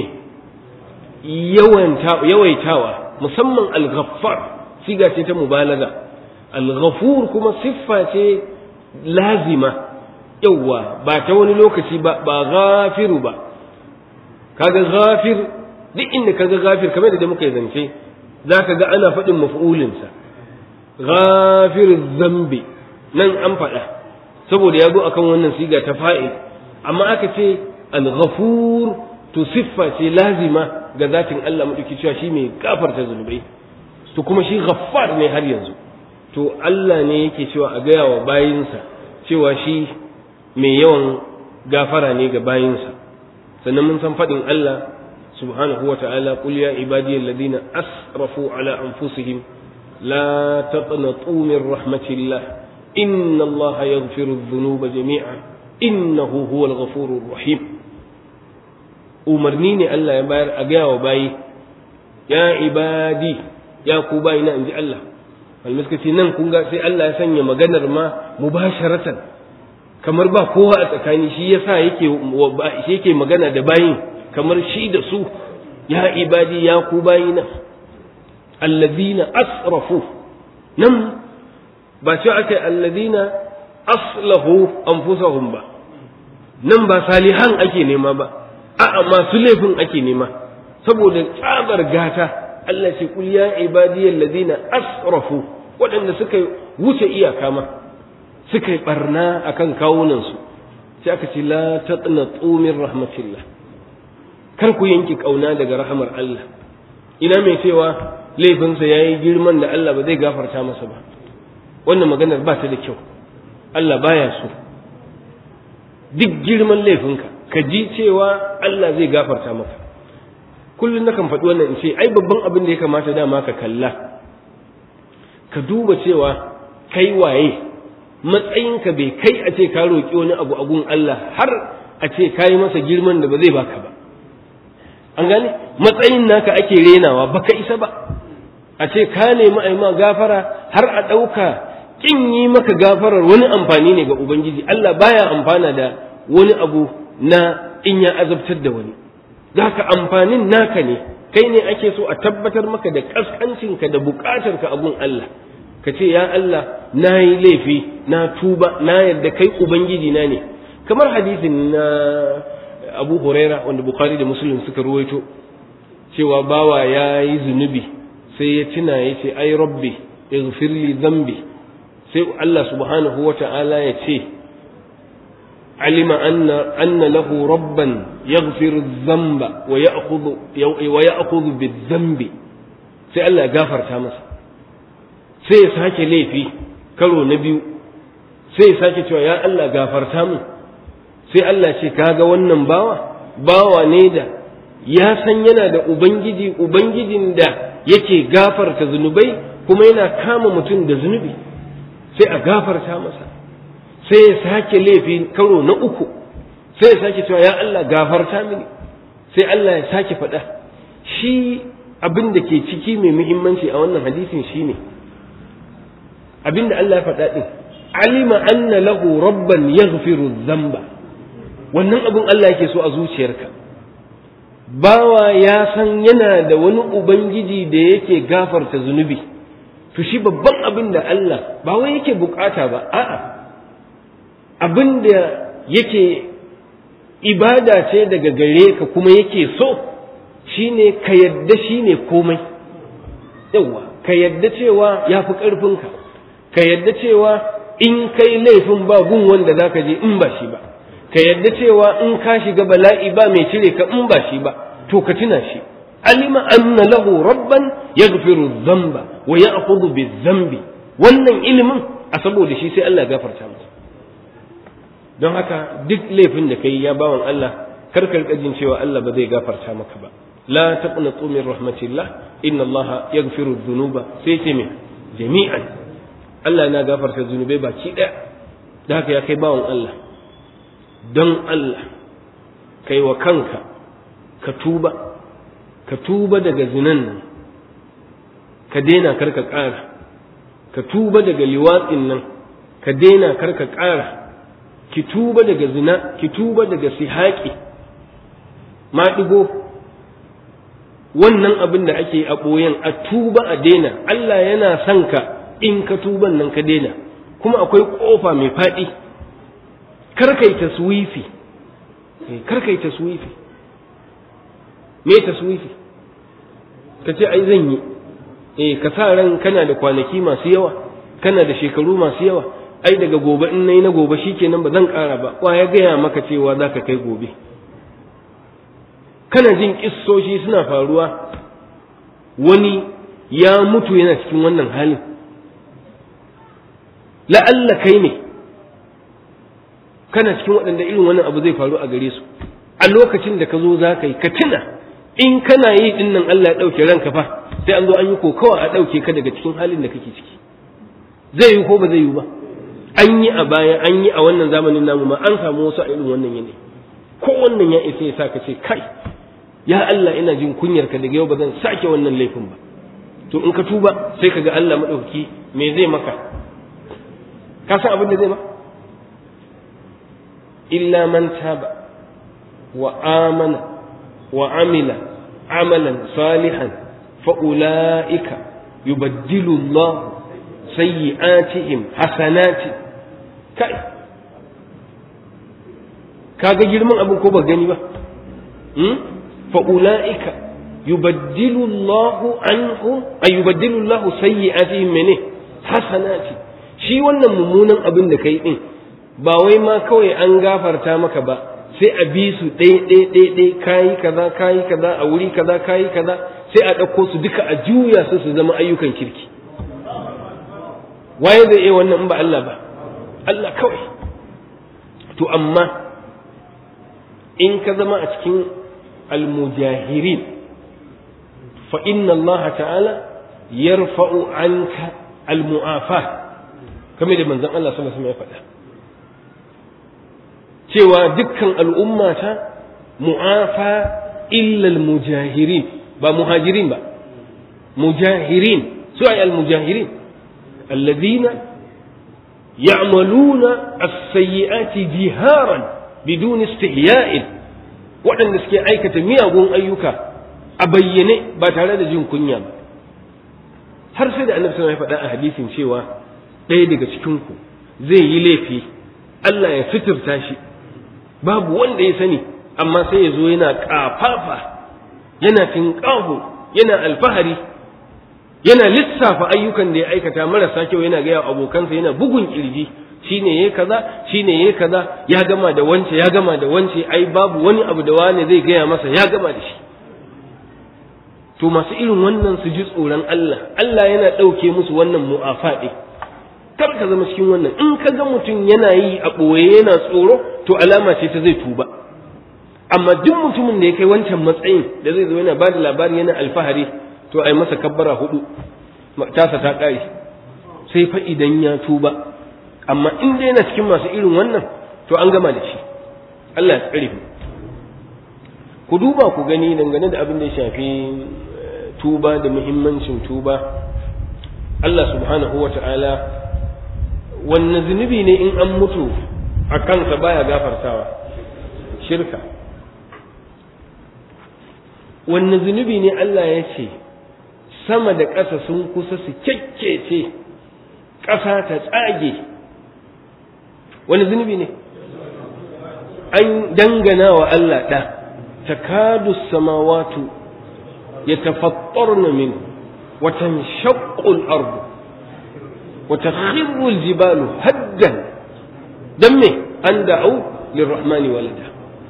yawaitawa musamman al-ghaffar siga ce ta mubalaga al-ghafur kuma siffa ce lazima yawa ba ta wani lokaci ba ghafiru ba kaga ghafir duk inda kaga ghafir kamar da muka zance zaka ga ana faɗin maf'ulinsa ghafir zambi nan an faɗa saboda ya zo akan wannan siga ta fa'il amma aka ce al-ghafur to siffa ce lazima ga zatin Allah madauki cewa shi mai gafarta zunubai, to kuma shi ghaffar ne har yanzu. To Allah ne yake cewa a gaya wa bayinsa cewa shi mai yawan gafara ne ga bayinsa. Sannan mun san faɗin Allah subhanahu wa ta'ala, qul ya ibadiyal ladina asrafu ala anfusihim la taqnatu min rahmatillah inna Allah yaghfiru dhunuba jami'a innahu huwal ghafurur rahim. Umarni ne Allah ya bayar a gaya wa bayi, ya ibadi, ya ku bayina inji Allah. Almiskaci nan kun ga sai Allah ya sanya maganar ma mubasharatan, kamar ba kowa a tsakani, shi yasa yake magana da bayin kamar shi da su. Ya ibadi, ya ku bayina allazina asrafu, nan ba ce aka allazina aslahu anfusahum ba, nan ba salihan ake nema ba, a'a masu laifin ake nema, saboda tsabar gata. Allah ce kul ya ibadiyal ladina asrafu, waɗanda suka wuce iyaka ma, suka yi barna akan kawunan su, sai aka ce la taqnatu min rahmatillah, kar ku yanki kauna daga rahamar Allah. Ina mai cewa laifinsa yayi girman da Allah ba zai gafarta masa ba, wannan maganar ba ta da kyau. Allah baya so duk girman laifinka ka ji cewa Allah zai gafarta maka. Kullum nakan faɗi wannan in ce ai babban abin da ya kamata dama ka kalla, ka duba cewa kai waye, matsayinka bai kai a ce ka roƙi wani abu a gun Allah har a ce ka yi masa girman da ba zai baka ba. An gane matsayin naka ake renawa, baka isa ba. A ce ka nemi a yi ma gafara har a ɗauka kin yi maka gafarar wani amfani ne ga Ubangiji. Allah baya amfana da wani abu na in ya azabtar da wani. Zaka amfanin naka ne, kai ne ake so a tabbatar maka da kaskancinka da bukatarka a gun Allah. Ka ce ya Allah na yi laifi, na tuba, na yarda kai Ubangiji na ne. Kamar hadisin na Abu Huraira wanda Bukhari da Muslim suka ruwaito, cewa bawa ya yi zunubi sai ya tuna ya ce ai rabbi ighfir li dhanbi, sai Allah subhanahu wa ta'ala ya ce alima anna lahu rabban yaghfiru dhanba wa ya'khudhu bidh-dhanbi, sai Allah ya gafarta masa. Sai ya sake laifi karo na biyu, sai ya sake cewa ya Allah gafarta mu, sai Allah ce kaga wannan bawa ne da ya san yana da ubangijin da yake gafarta zunubai kuma yana kama mutum da zunubi, sai a gafarta masa. Sai ya sake laifi karo na uku, sai ya sake cewa ya Allah gafarta mini, sai Allah ya sake faɗa. Shi abin da ke ciki mai muhimmanci a wannan hadisin shine abin da Allah ya faɗa ɗin, alima anna lahu rabban yaghfiru dhanba. Wannan abin Allah yake so a zuciyarka. Bawa ya san yana da wani ubangiji da yake gafarta zunubi, to shi babban abin da Allah ba wai yake bukata ba, a'a abin da yake ibada ce daga gare ka kuma yake so shine ka yadda shine komai. Yawa ka yadda cewa ya fi ƙarfinka, ka yadda cewa in kai laifin ba gun wanda za ka je in ba shi ba, ka yadda cewa in ka shiga bala'i ba mai cire ka in ba shi ba, to ka tuna shi. Alima anna lahu rabban yaghfiru dhanba wa ya'khudhu bi-dhanbi. Wannan ilimin a saboda shi sai Allah gafarta masa. Don haka duk laifin da kai ya bawan Allah, kar ka rika jin cewa Allah ba zai gafarta maka ba. La taqnatu min rahmatillah inna Allah yaghfiru dhunuba, sai ce me jami'an. Allah na gafarta zunubai baki daya. Da haka ya kai bawan Allah, don Allah kai wa kanka ka tuba daga zinan nan, ka daina karka ƙara, ka tuba daga liwatsin nan, ka daina karka ƙara, ki tuba daga zina, ki tuba daga sihaƙi, maɗigo, wannan abin da ake a ɓoyen a tuba a daina. Allah yana son ka in ka tuban nan ka daina, kuma akwai ƙofa mai faɗi. Karkai taswifi, karkai taswifi. Me taswifi? Ka ce ai zan yi, ka sa ran kana da kwanaki masu yawa, kana da shekaru masu yawa, ai daga gobe in nayi na gobe shikenan ba zan ƙara ba. Wa ya gaya maka cewa za ka kai gobe? kana jin kissoshi suna faruwa, wani ya mutu yana cikin wannan halin, la'alla kai ne kana cikin waɗanda irin wannan abu zai faru a gare su. A lokacin da ka zo za ka yi, ka tuna in kana yi ɗin nan Allah ya ɗauke ranka fa, sai an zo an yi kokawa a ɗauke ka daga cikin halin da kake ciki. Zai yi ko ba zai yi ba? An yi a baya, an yi a wannan zamanin namu ma, an samu wasu a irin wannan yanayi. Ko wannan ya isa ya sa ka ce kai, ya Allah ina jin kunyar ka daga yau ba zan sake wannan laifin ba. To in ka tuba sai ka ga Allah maɗauki me zai maka? Ka san abin da zai maka? Illa man taba wa amana wa amila amalan salihan fa ulaika yubaddilu Allah sayyi'atihim hasanati. Kai kaga girman abin ko ba gani ba? fa ulaika yubaddilu Allah anhum ay yubaddilu Allah sayyi'atihim mene hasanati. Shi wannan mummunan abin da kai din ba wai ma kawai an gafarta maka ba, sai a bi su ɗai kayi kaza a wuri kaza kayi kaza, sai a ɗauko su duka a juya su zama ayyukan kirki. Waye zai iya wannan in ba Allah ba? Allah kawai. To amma in ka zama a cikin almujahirin, fa inna Allah ta'ala yarfa'u anka almu'afa, kamar da manzon Allah sallallahu alaihi wasallam ya faɗa cewa dukkan al'ummata mu'afa illa al-mujahirin, ba muhajirin ba, mujahirin. Su ay al-mujahirin alladhina ya'maluna as-sayyi'ati jiharan bidun istihya'in, waɗanda suke aikata miyagun ayyuka a bayyane ba tare da jin kunya ba. Har sai da Annabi sallallahu alaihi wasallam ya faɗa a hadisin cewa ɗaya daga cikin ku zai yi laifi, Allah ya fitirta shi, babu wanda ya sani, amma sai ya zo yana ƙafafa, yana tinƙaho, yana alfahari, yana lissafa ayyukan da ya aikata marasa kyau, yana gaya abokansa, yana bugun kirji, shine yayi kaza, shine yayi kaza, ya gama da wance, ya gama da wance, ai babu wani abu da wani zai gaya masa, ya gama da shi. To masu irin wannan su ji tsoron Allah, Allah yana ɗauke musu wannan mu'afaɗi. Kar ka zama cikin wannan. In ka ga mutum yana yi a ɓoye yana tsoro, to alama ce ta zai tuba. Amma duk mutumin da ya kai wancan matsayin da zai zo yana ba da labari yana alfahari, to ai masa kabbara 4, tasa ta ƙare, sai fa idan ya tuba. Amma in dai yana cikin masu irin wannan, to an gama da shi. Allah ya tsare mu. Ku duba ku gani dangane da abin da ya shafi tuba da muhimmancin tuba. Allah subhanahu wa ta'ala wanne zunubi ne in an mutu a kansa baya gafartawa? Shirka. Wanne zunubi ne Allah ya ce sama da ƙasa sun kusa su kyakkece, ƙasa ta tsage? Wani zunubi ne? An dangana wa Allah ɗa, takadu samawatu yatafattarna minhu wa tanshaqqu al-ardu wa takhirru al-jibalu haddan, dan me an da'u lirrahmani walada.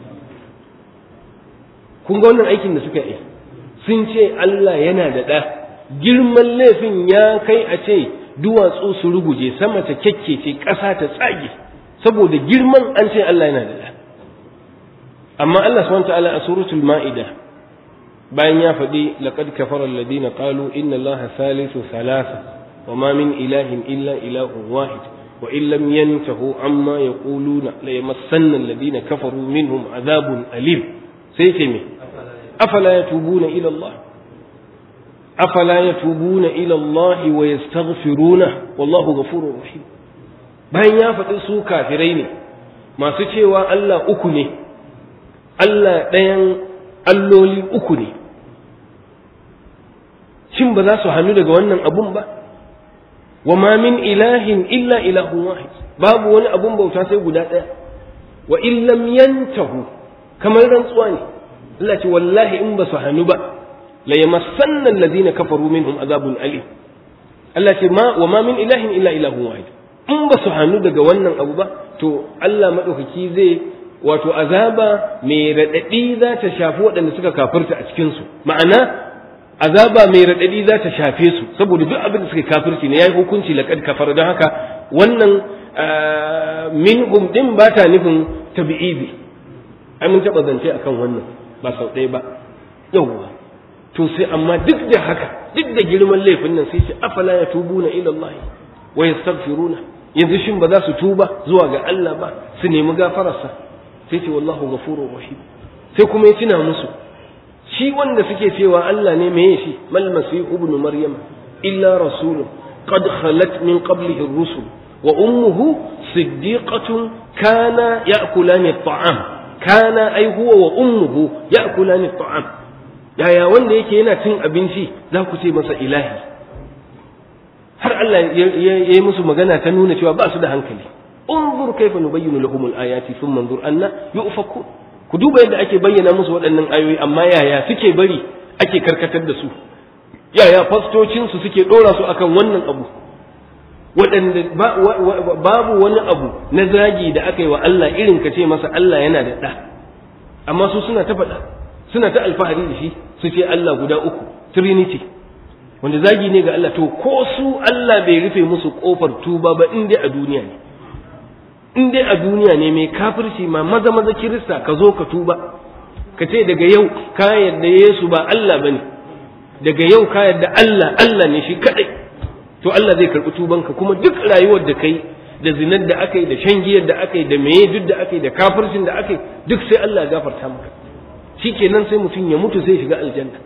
Kun ga wannan aikin da suka yi, sun ce Allah yana da ɗa, girman laifin ya kai a ce duwatsu su ruguje, sama ta kyakkece, ƙasa ta tsage, saboda girman an ce Allah yana da ɗa. Amma Allah subhanahu wa ta'ala a suratul ma'ida, bayan ya faɗi laqad kafara alladhina qalu inna Allaha thalithu thalatha wa ma min ilahin illa ilahun wahid wa in lam yantahu amma yaquluna la yamassanna alladhina kafaru minhum adhabun alim. Sai ce me? afala yatubuna ila Allah, afala yatubuna ila Allah wa yastaghfiruna wallahu ghafurur rahim. Bayan ya faɗi su kafirai ne masu cewa Allah uku ne, Allah ɗayan alloli uku ne, shin ba za su hannu daga wannan abun ba? Wa ma min ilahin illa ilahun wahid, babu wani abun bauta sai guda ɗaya. Wa in lam yantahu, kamar rantsuwa ne, Allah ce wallahi in ba su hannu ba, la yamassanna alladhina kafaru minhum azabun alim. Allah ce wa ma min ilahin illa ilahun wahid, in ba su hannu daga wannan abu ba, to Allah madaukaki zai wato azaba mai radadi za ta shafi waɗanda suka kafirta a cikin su ma'ana azaba mai radadi za ta shafe su saboda duk abin da suka kafirci ne yayi hukunci laqad kafara don haka wannan minhum din ba ta nufin tabi'izi ai mun taba zance akan wannan ba sau ɗaya ba yawwa to sai amma duk da haka duk da girman laifin nan sai ce afala yatubuna ila Allah wa yastaghfiruna yanzu shin ba za su tuba zuwa ga Allah ba su nemi gafararsa sai ce wallahu ghafurur rahim sai kuma ya tuna musu shi wanda suke cewa Allah ne meye shi mal masih ibn maryam illa rasulun qad khalat min qablihi ar-rusul wa ummuhu siddiqatun kana ya'kulani at-ta'am kana ai huwa wa ummuhu ya'kulani at-ta'am yaya wanda yake yana cin abinci za ku ce masa ilahi har Allah ya yi musu magana ta nuna cewa ba su da hankali unzur kaifa nubayyinu lahum al-ayati thumma anzur anna yufakun ku duba yadda ake bayyana musu waɗannan ayoyi amma yaya suke bari ake karkatar da su yaya fastocin su suke dora su akan wannan abu waɗanda babu wani abu na zagi da aka yi wa Allah irin ka ce masa Allah yana da ɗa amma su suna ta faɗa suna ta alfahari da shi su ce Allah guda uku trinity wanda zagi ne ga Allah to ko su Allah bai rufe musu kofar tuba ba in dai a duniya ne in dai a duniya ne mai kafirci ma maza kirista ka zo ka tuba ka ce daga yau ka yarda Yesu ba Allah bane daga yau ka yarda Allah ne shi kadai to Allah zai karbi tubanka kuma duk rayuwar da kai da zinar da aka yi da shan giyar da aka yi da meye duk da aka yi da kafircin da aka yi duk sai Allah ya gafarta maka shikenan sai mutum ya mutu sai shiga aljanna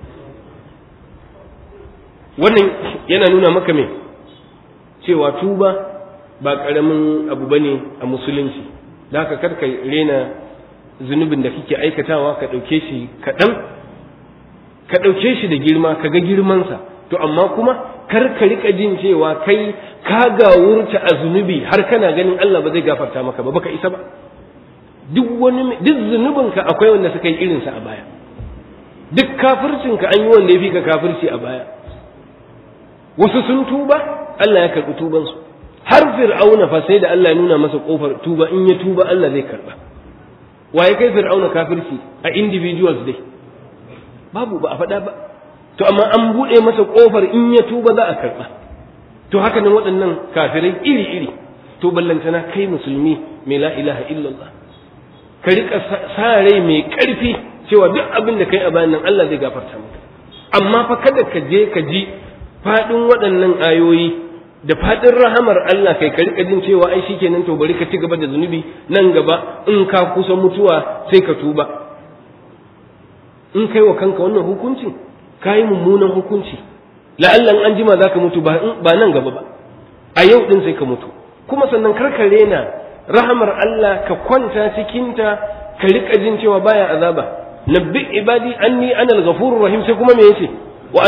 wannan yana nuna maka me cewa tuba ba ƙaramin abu bane a musulunci da haka karka rena zunubin da kake aikatawa ka ɗauke shi kaɗan ka ɗauke shi da girma ka ga girmansa to amma kuma kar ka rika jin cewa kai ka gawurta a zunubi har kana ganin Allah ba zai gafarta maka ba baka isa ba duk zunubinka akwai wanda suka yi irinsa a baya duk kafircinka an yi wanda ya fi ka kafirci a baya wasu sun tuba Allah ya karɓi tubansu har fir'auna fa sai da Allah ya nuna masa kofar tuba in ya tuba Allah zai karɓa waye kai fir'auna kafirci a individuals dai babu ba a faɗa ba to amma an buɗe masa kofar in ya tuba za a karɓa to haka nan waɗannan kafirai iri-iri to ballantana kai musulmi mai la ilaha illallah ka rika sa rai mai ƙarfi cewa duk abin da kai a bayan nan Allah zai gafarta maka amma fa kada ka je ka ji faɗin waɗannan ayoyi da faɗin rahamar Allah kai ka rika jin cewa ai shikenan to bari ka ci gaba da zunubi nan gaba in ka kusa mutuwa sai ka tuba in kai wa kanka wannan hukuncin kai mummunan hukunci la'allan an jima zaka mutu ba nan gaba ba a yau din sai ka mutu kuma sannan karka rena rahamar Allah ka kwanta cikinta ka rika jin cewa baya azaba nabbi ibadi anni ana al-ghafurur rahim sai kuma me yace wa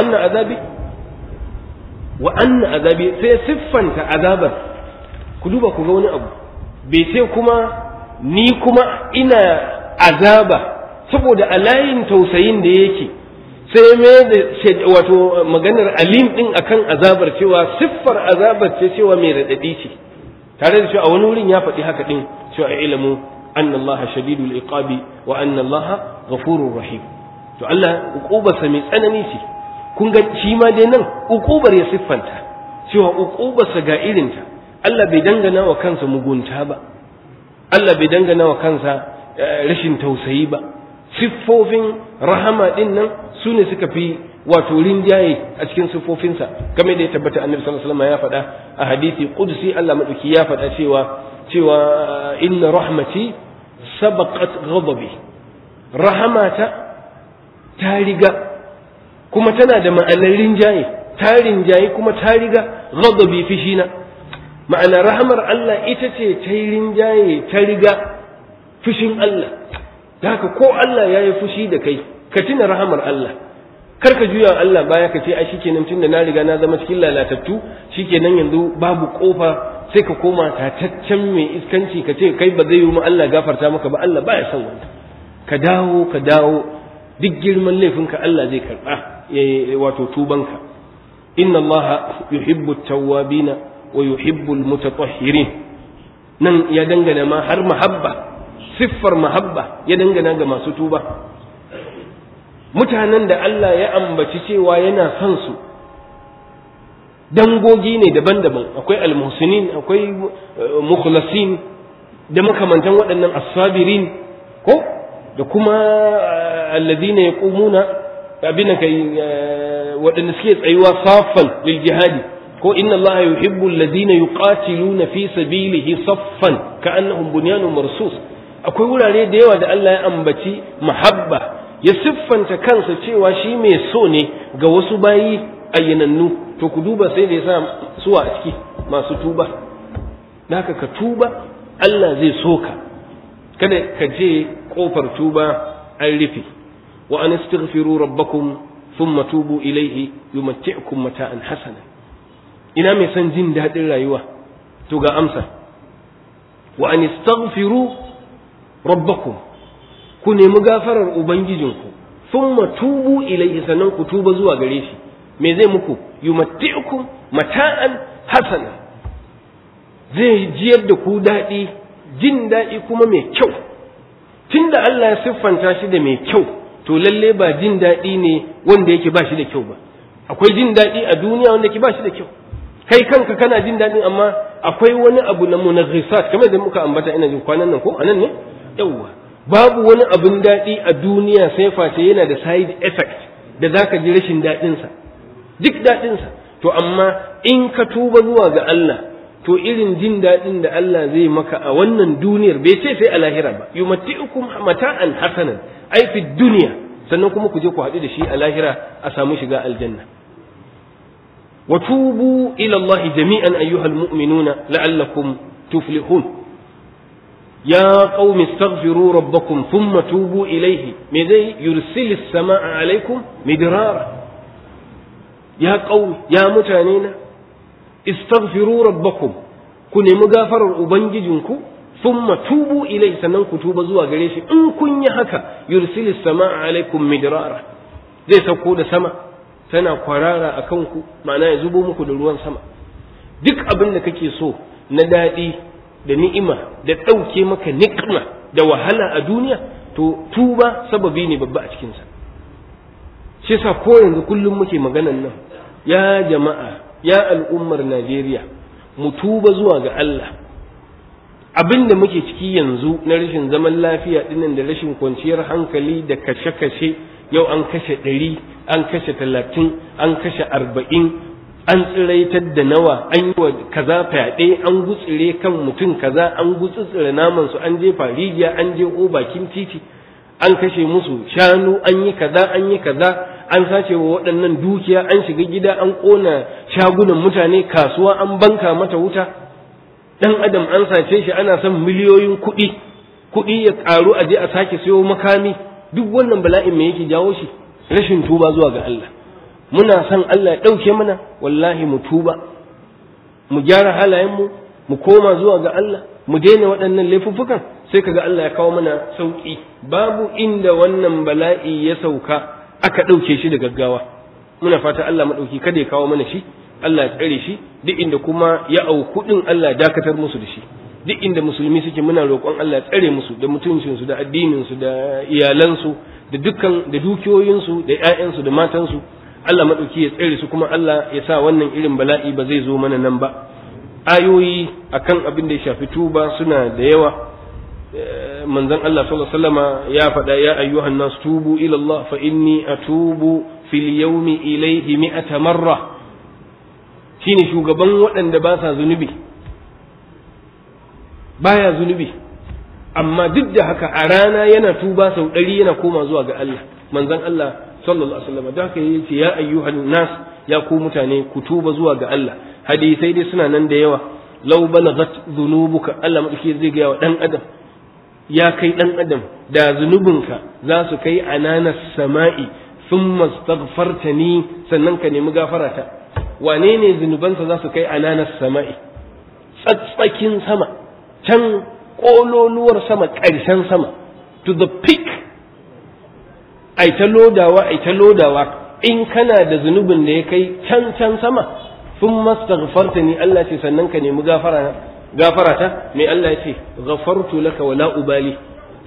anna azabi sai siffanta azabar ku duba ku ga wani abu bai ce kuma ni kuma ina azaba saboda alayin tausayin da yake sai mai da wato maganar alim din akan azabar cewa siffar azabar ce cewa mai radadi ce tare da cewa a wani wurin ya faɗi haka din cewa ilmu anna allaha shadidul iqabi wa anna allaha ghafurur rahim to Allah uqubarsa mai tsanani ce kun ga shi ma dai nan uqubar ya siffanta cewa uqubarsa ga irinta Allah bai dangana wa kansa mugunta ba Allah bai dangana wa kansa rashin tausayi ba siffofin rahama din nan su ne suka fi wato rinjaye a cikin siffofinsa kamar da ya tabbata annabi sallallahu alaihi wasallam ya faɗa a hadisi qudsi Allah madauki ya faɗa cewa inna rahmati sabaqat ghadabi rahamata ta riga kuma tana da ma'anar rinjaye ta rinjaye kuma ta riga ghadabi fishina ma'ana rahamar Allah ita ce ta rinjaye ta riga fushin Allah da haka ko Allah ya yi fushi da kai ka tuna rahamar Allah kar ka juya Allah baya ka ce ai shikenan tunda na riga na zama cikin lalatattu shikenan yanzu babu kofa sai ka koma tataccen mai iskanci ka ce kai ba zai yi mu Allah gafarta maka ba Allah baya son wanda ka dawo duk girman laifinka Allah zai karba wato tubanka inna Allah yuhibbu at-tawwabina wa yuhibbu al-mutatahhirin nan ya dangana ma har mahabba siffar mahabba ya dangana ga masu tuba. Mutanen da Allah ya ambaci cewa yana son su dangogi ne daban-daban, akwai almuhsinin, akwai mukhlasin da makamantan waɗannan as-sabirin ko da kuma alladhina yaqumuna abina kai waɗanda suke tsayuwa saffan lil jihadi ko inna allaha yuhibbu alladhina yuqatiluna fi sabilihi saffan ka'annahum bunyanun marsus. Akwai wurare da yawa da Allah ya ambaci mahabba, ya siffanta kansa cewa shi mai so ne ga wasu bayi ayyanannu. To ku duba sai da ya sa suwa a ciki masu tuba. Haka ka tuba Allah zai so ka, kada ka je kofar tuba an rufe. Wa an istaghfiru rabbakum thumma tubu ilayhi yumatti'ukum mata'an hasana. Ina mai son jin daɗin rayuwa, to ga amsa. Wa an istaghfiru rabbakum, ku nemi gafarar ubangijinku, thumma tubu ilayhi, sannan ku tuba zuwa gare shi. Me zai muku? Yumatti'ukum mata'an hasana, zai jiyar da ku daɗi, jin daɗi kuma mai kyau. Tunda Allah ya siffanta shi da mai kyau, to lalle ba jin daɗi ne wanda yake ba shi da kyau ba. Akwai jin daɗi a duniya wanda yake ba shi da kyau. Kai kanka kana jin daɗin, amma akwai wani abu na munaghisat, kamar da muka ambata ina jin kwanan nan ko anan ne yawwa. Babu wani abin daɗi a duniya sai face yana da side effect da zaka ji rashin daɗinsa, duk daɗinsa. To amma in ka tuba zuwa ga Allah, to irin jin daɗin da Allah zai maka a wannan duniyar bai ce sai a lahira ba. Yumatti'ukum mata'an hasanan, ai fi duniya, sannan kuma ku je ku haɗu da shi a lahira a samu shiga aljanna. Wa tubu ila Allah jami'an ayyuhal mu'minuna la'allakum tuflihun. Ya qaumi astaghfiru rabbakum thumma tubu ilayhi, me zai yursilis sama'a alaikum midrara. Ya qaumi, ya mutane na, istaghfiru rabbakum, ku nemi gafarar ubangijinku, thumma tubu ilayhi, sannan ku tuba zuwa gare shi. In kun yi haka, yursilis sama'a alaikum midrara, zai sauko da sama tana kwarara a kanku, ma'ana ya zubo muku da ruwan sama. Duk abin da kake so na daɗi da ni'ima da ɗauke maka ni'ima da wahala a duniya, to tuba sababi ne babba a cikinsa. Shi yasa ko yanzu kullum muke maganan nan, ya jama'a, ya al'ummar Najeriya, mu tuba zuwa ga Allah. Abin da muke ciki yanzu na rashin zaman lafiya dinnan da rashin kwanciyar hankali da kashe-kashe, yau an kashe 100, an kashe 30, an kashe 40, an tsiraitar da nawa, an yi wa kaza fyaɗe, an gutsire kan mutum kaza, an gutsire naman su, an jefa rijiya, an je bakin titi, an kashe musu shanu, an yi kaza, an yi kaza, an sace wa waɗannan dukiya, an shiga gida, an ƙona shagunan mutane, kasuwa an banka mata wuta. Dan adam an sace shi, ana son miliyoyin kuɗi ya ƙaru a je a sake sayo makami. Duk wannan bala'in me yake jawo shi? Rashin tuba zuwa ga Allah. Muna son Allah ya ɗauke mana, wallahi mu tuba, mu gyara halayenmu, mu koma zuwa ga Allah, mu daina waɗannan laifuffukan, sai kaga Allah ya kawo mana sauƙi. Babu inda wannan bala'i ya sauka aka ɗauke shi da gaggawa. Muna fata Allah maɗauki kada ya kawo mana shi, Allah ya tsare shi, duk inda kuma ya auku ɗin Allah ya dakatar musu da shi. Duk inda musulmi suke muna roƙon Allah ya tsare musu da mutuncinsu da addininsu da iyalansu da dukkan da dukiyoyinsu da ƴaƴansu da matansu. Allah maɗauki ya tsare su, kuma Allah ya sa wannan irin bala'i ba zai zo mana nan ba. Ayoyi akan abin da ya shafi tuba suna da yawa. Manzon Allah sallallahu alaihi wasallama ya faɗa, ya ayyuhan nas tubu ila Allah fa inni atubu fil yawmi ilayhi 100 marra. Shine shugaban waɗanda ba sa zunubi, baya zunubi, amma duk da haka a rana yana tuba sau 100, yana koma zuwa ga Allah. Manzon Allah sallallahu alaihi wasallam da haka yace ya ayyuhan nas, ya ku mutane ku tuba zuwa ga Allah. Hadisai dai suna nan da yawa. Law balagat dhunubuka, Allah madauki zai ga wa dan adam, ya kai dan adam, da zunubinka za su kai ananas sama'i thumma astaghfartani, sannan ka nemi gafarata. Wane ne zunubansa za su kai ananas sama'i? Tsatsakin sama, can kololuwar sama, ƙarshen sama, to the peak. Ai ta lodawa, in kana da zunubin da ya kai can sama, sun mastaghfarta ni, Allah ce sannan ka nemi gafarata. Mai Allah ce, ghafartu laka wala ubali,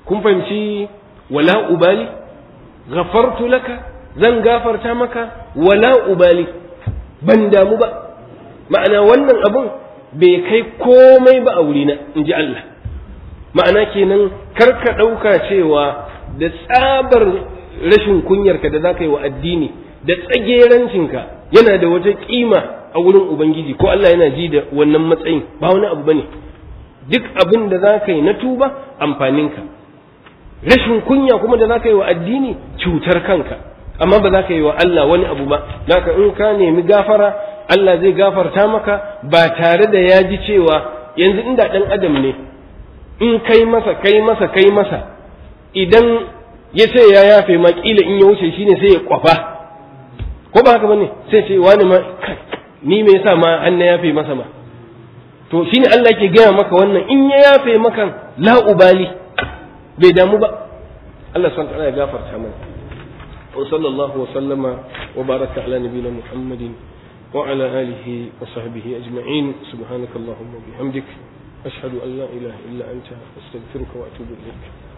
kun fahimci wala ubali ghafartu laka zan gafarta maka wala ubali ban damu ba ma'ana wannan abun bai kai komai ba a wurina in ji Allah ma'ana kenan karka ɗauka cewa da tsabar rashin kunyarka da za ka yi wa addini da tsagerancinka yana da wata kima a wurin ubangiji ko Allah yana ji da wannan matsayin ba wani abu bane duk abin da za ka yi na tuba amfaninka rashin kunya kuma da za ka yi wa addini cutar kanka amma ba za ka yi wa Allah wani abu ba naka in ka nemi gafara Allah zai gafarta maka ba tare da ya ji cewa yanzu inda ɗan adam ne in kai masa idan ya ce ya yafe ma kila in ya wuce shine sai ya kwafa ko ba haka bane sai ce wani ma ni me yasa ma an na yafe masa ma to shine Allah yake gaya maka wannan in ya yafe maka la ubali bai damu ba Allah subhanahu wa ta'ala ya gafarta mana wa sallallahu wa sallama wa baraka ala nabiyina Muhammadin wa ala alihi wa sahbihi ajma'in subhanakallahumma bihamdik ashhadu an la ilaha illa anta astaghfiruka wa atubu ilaik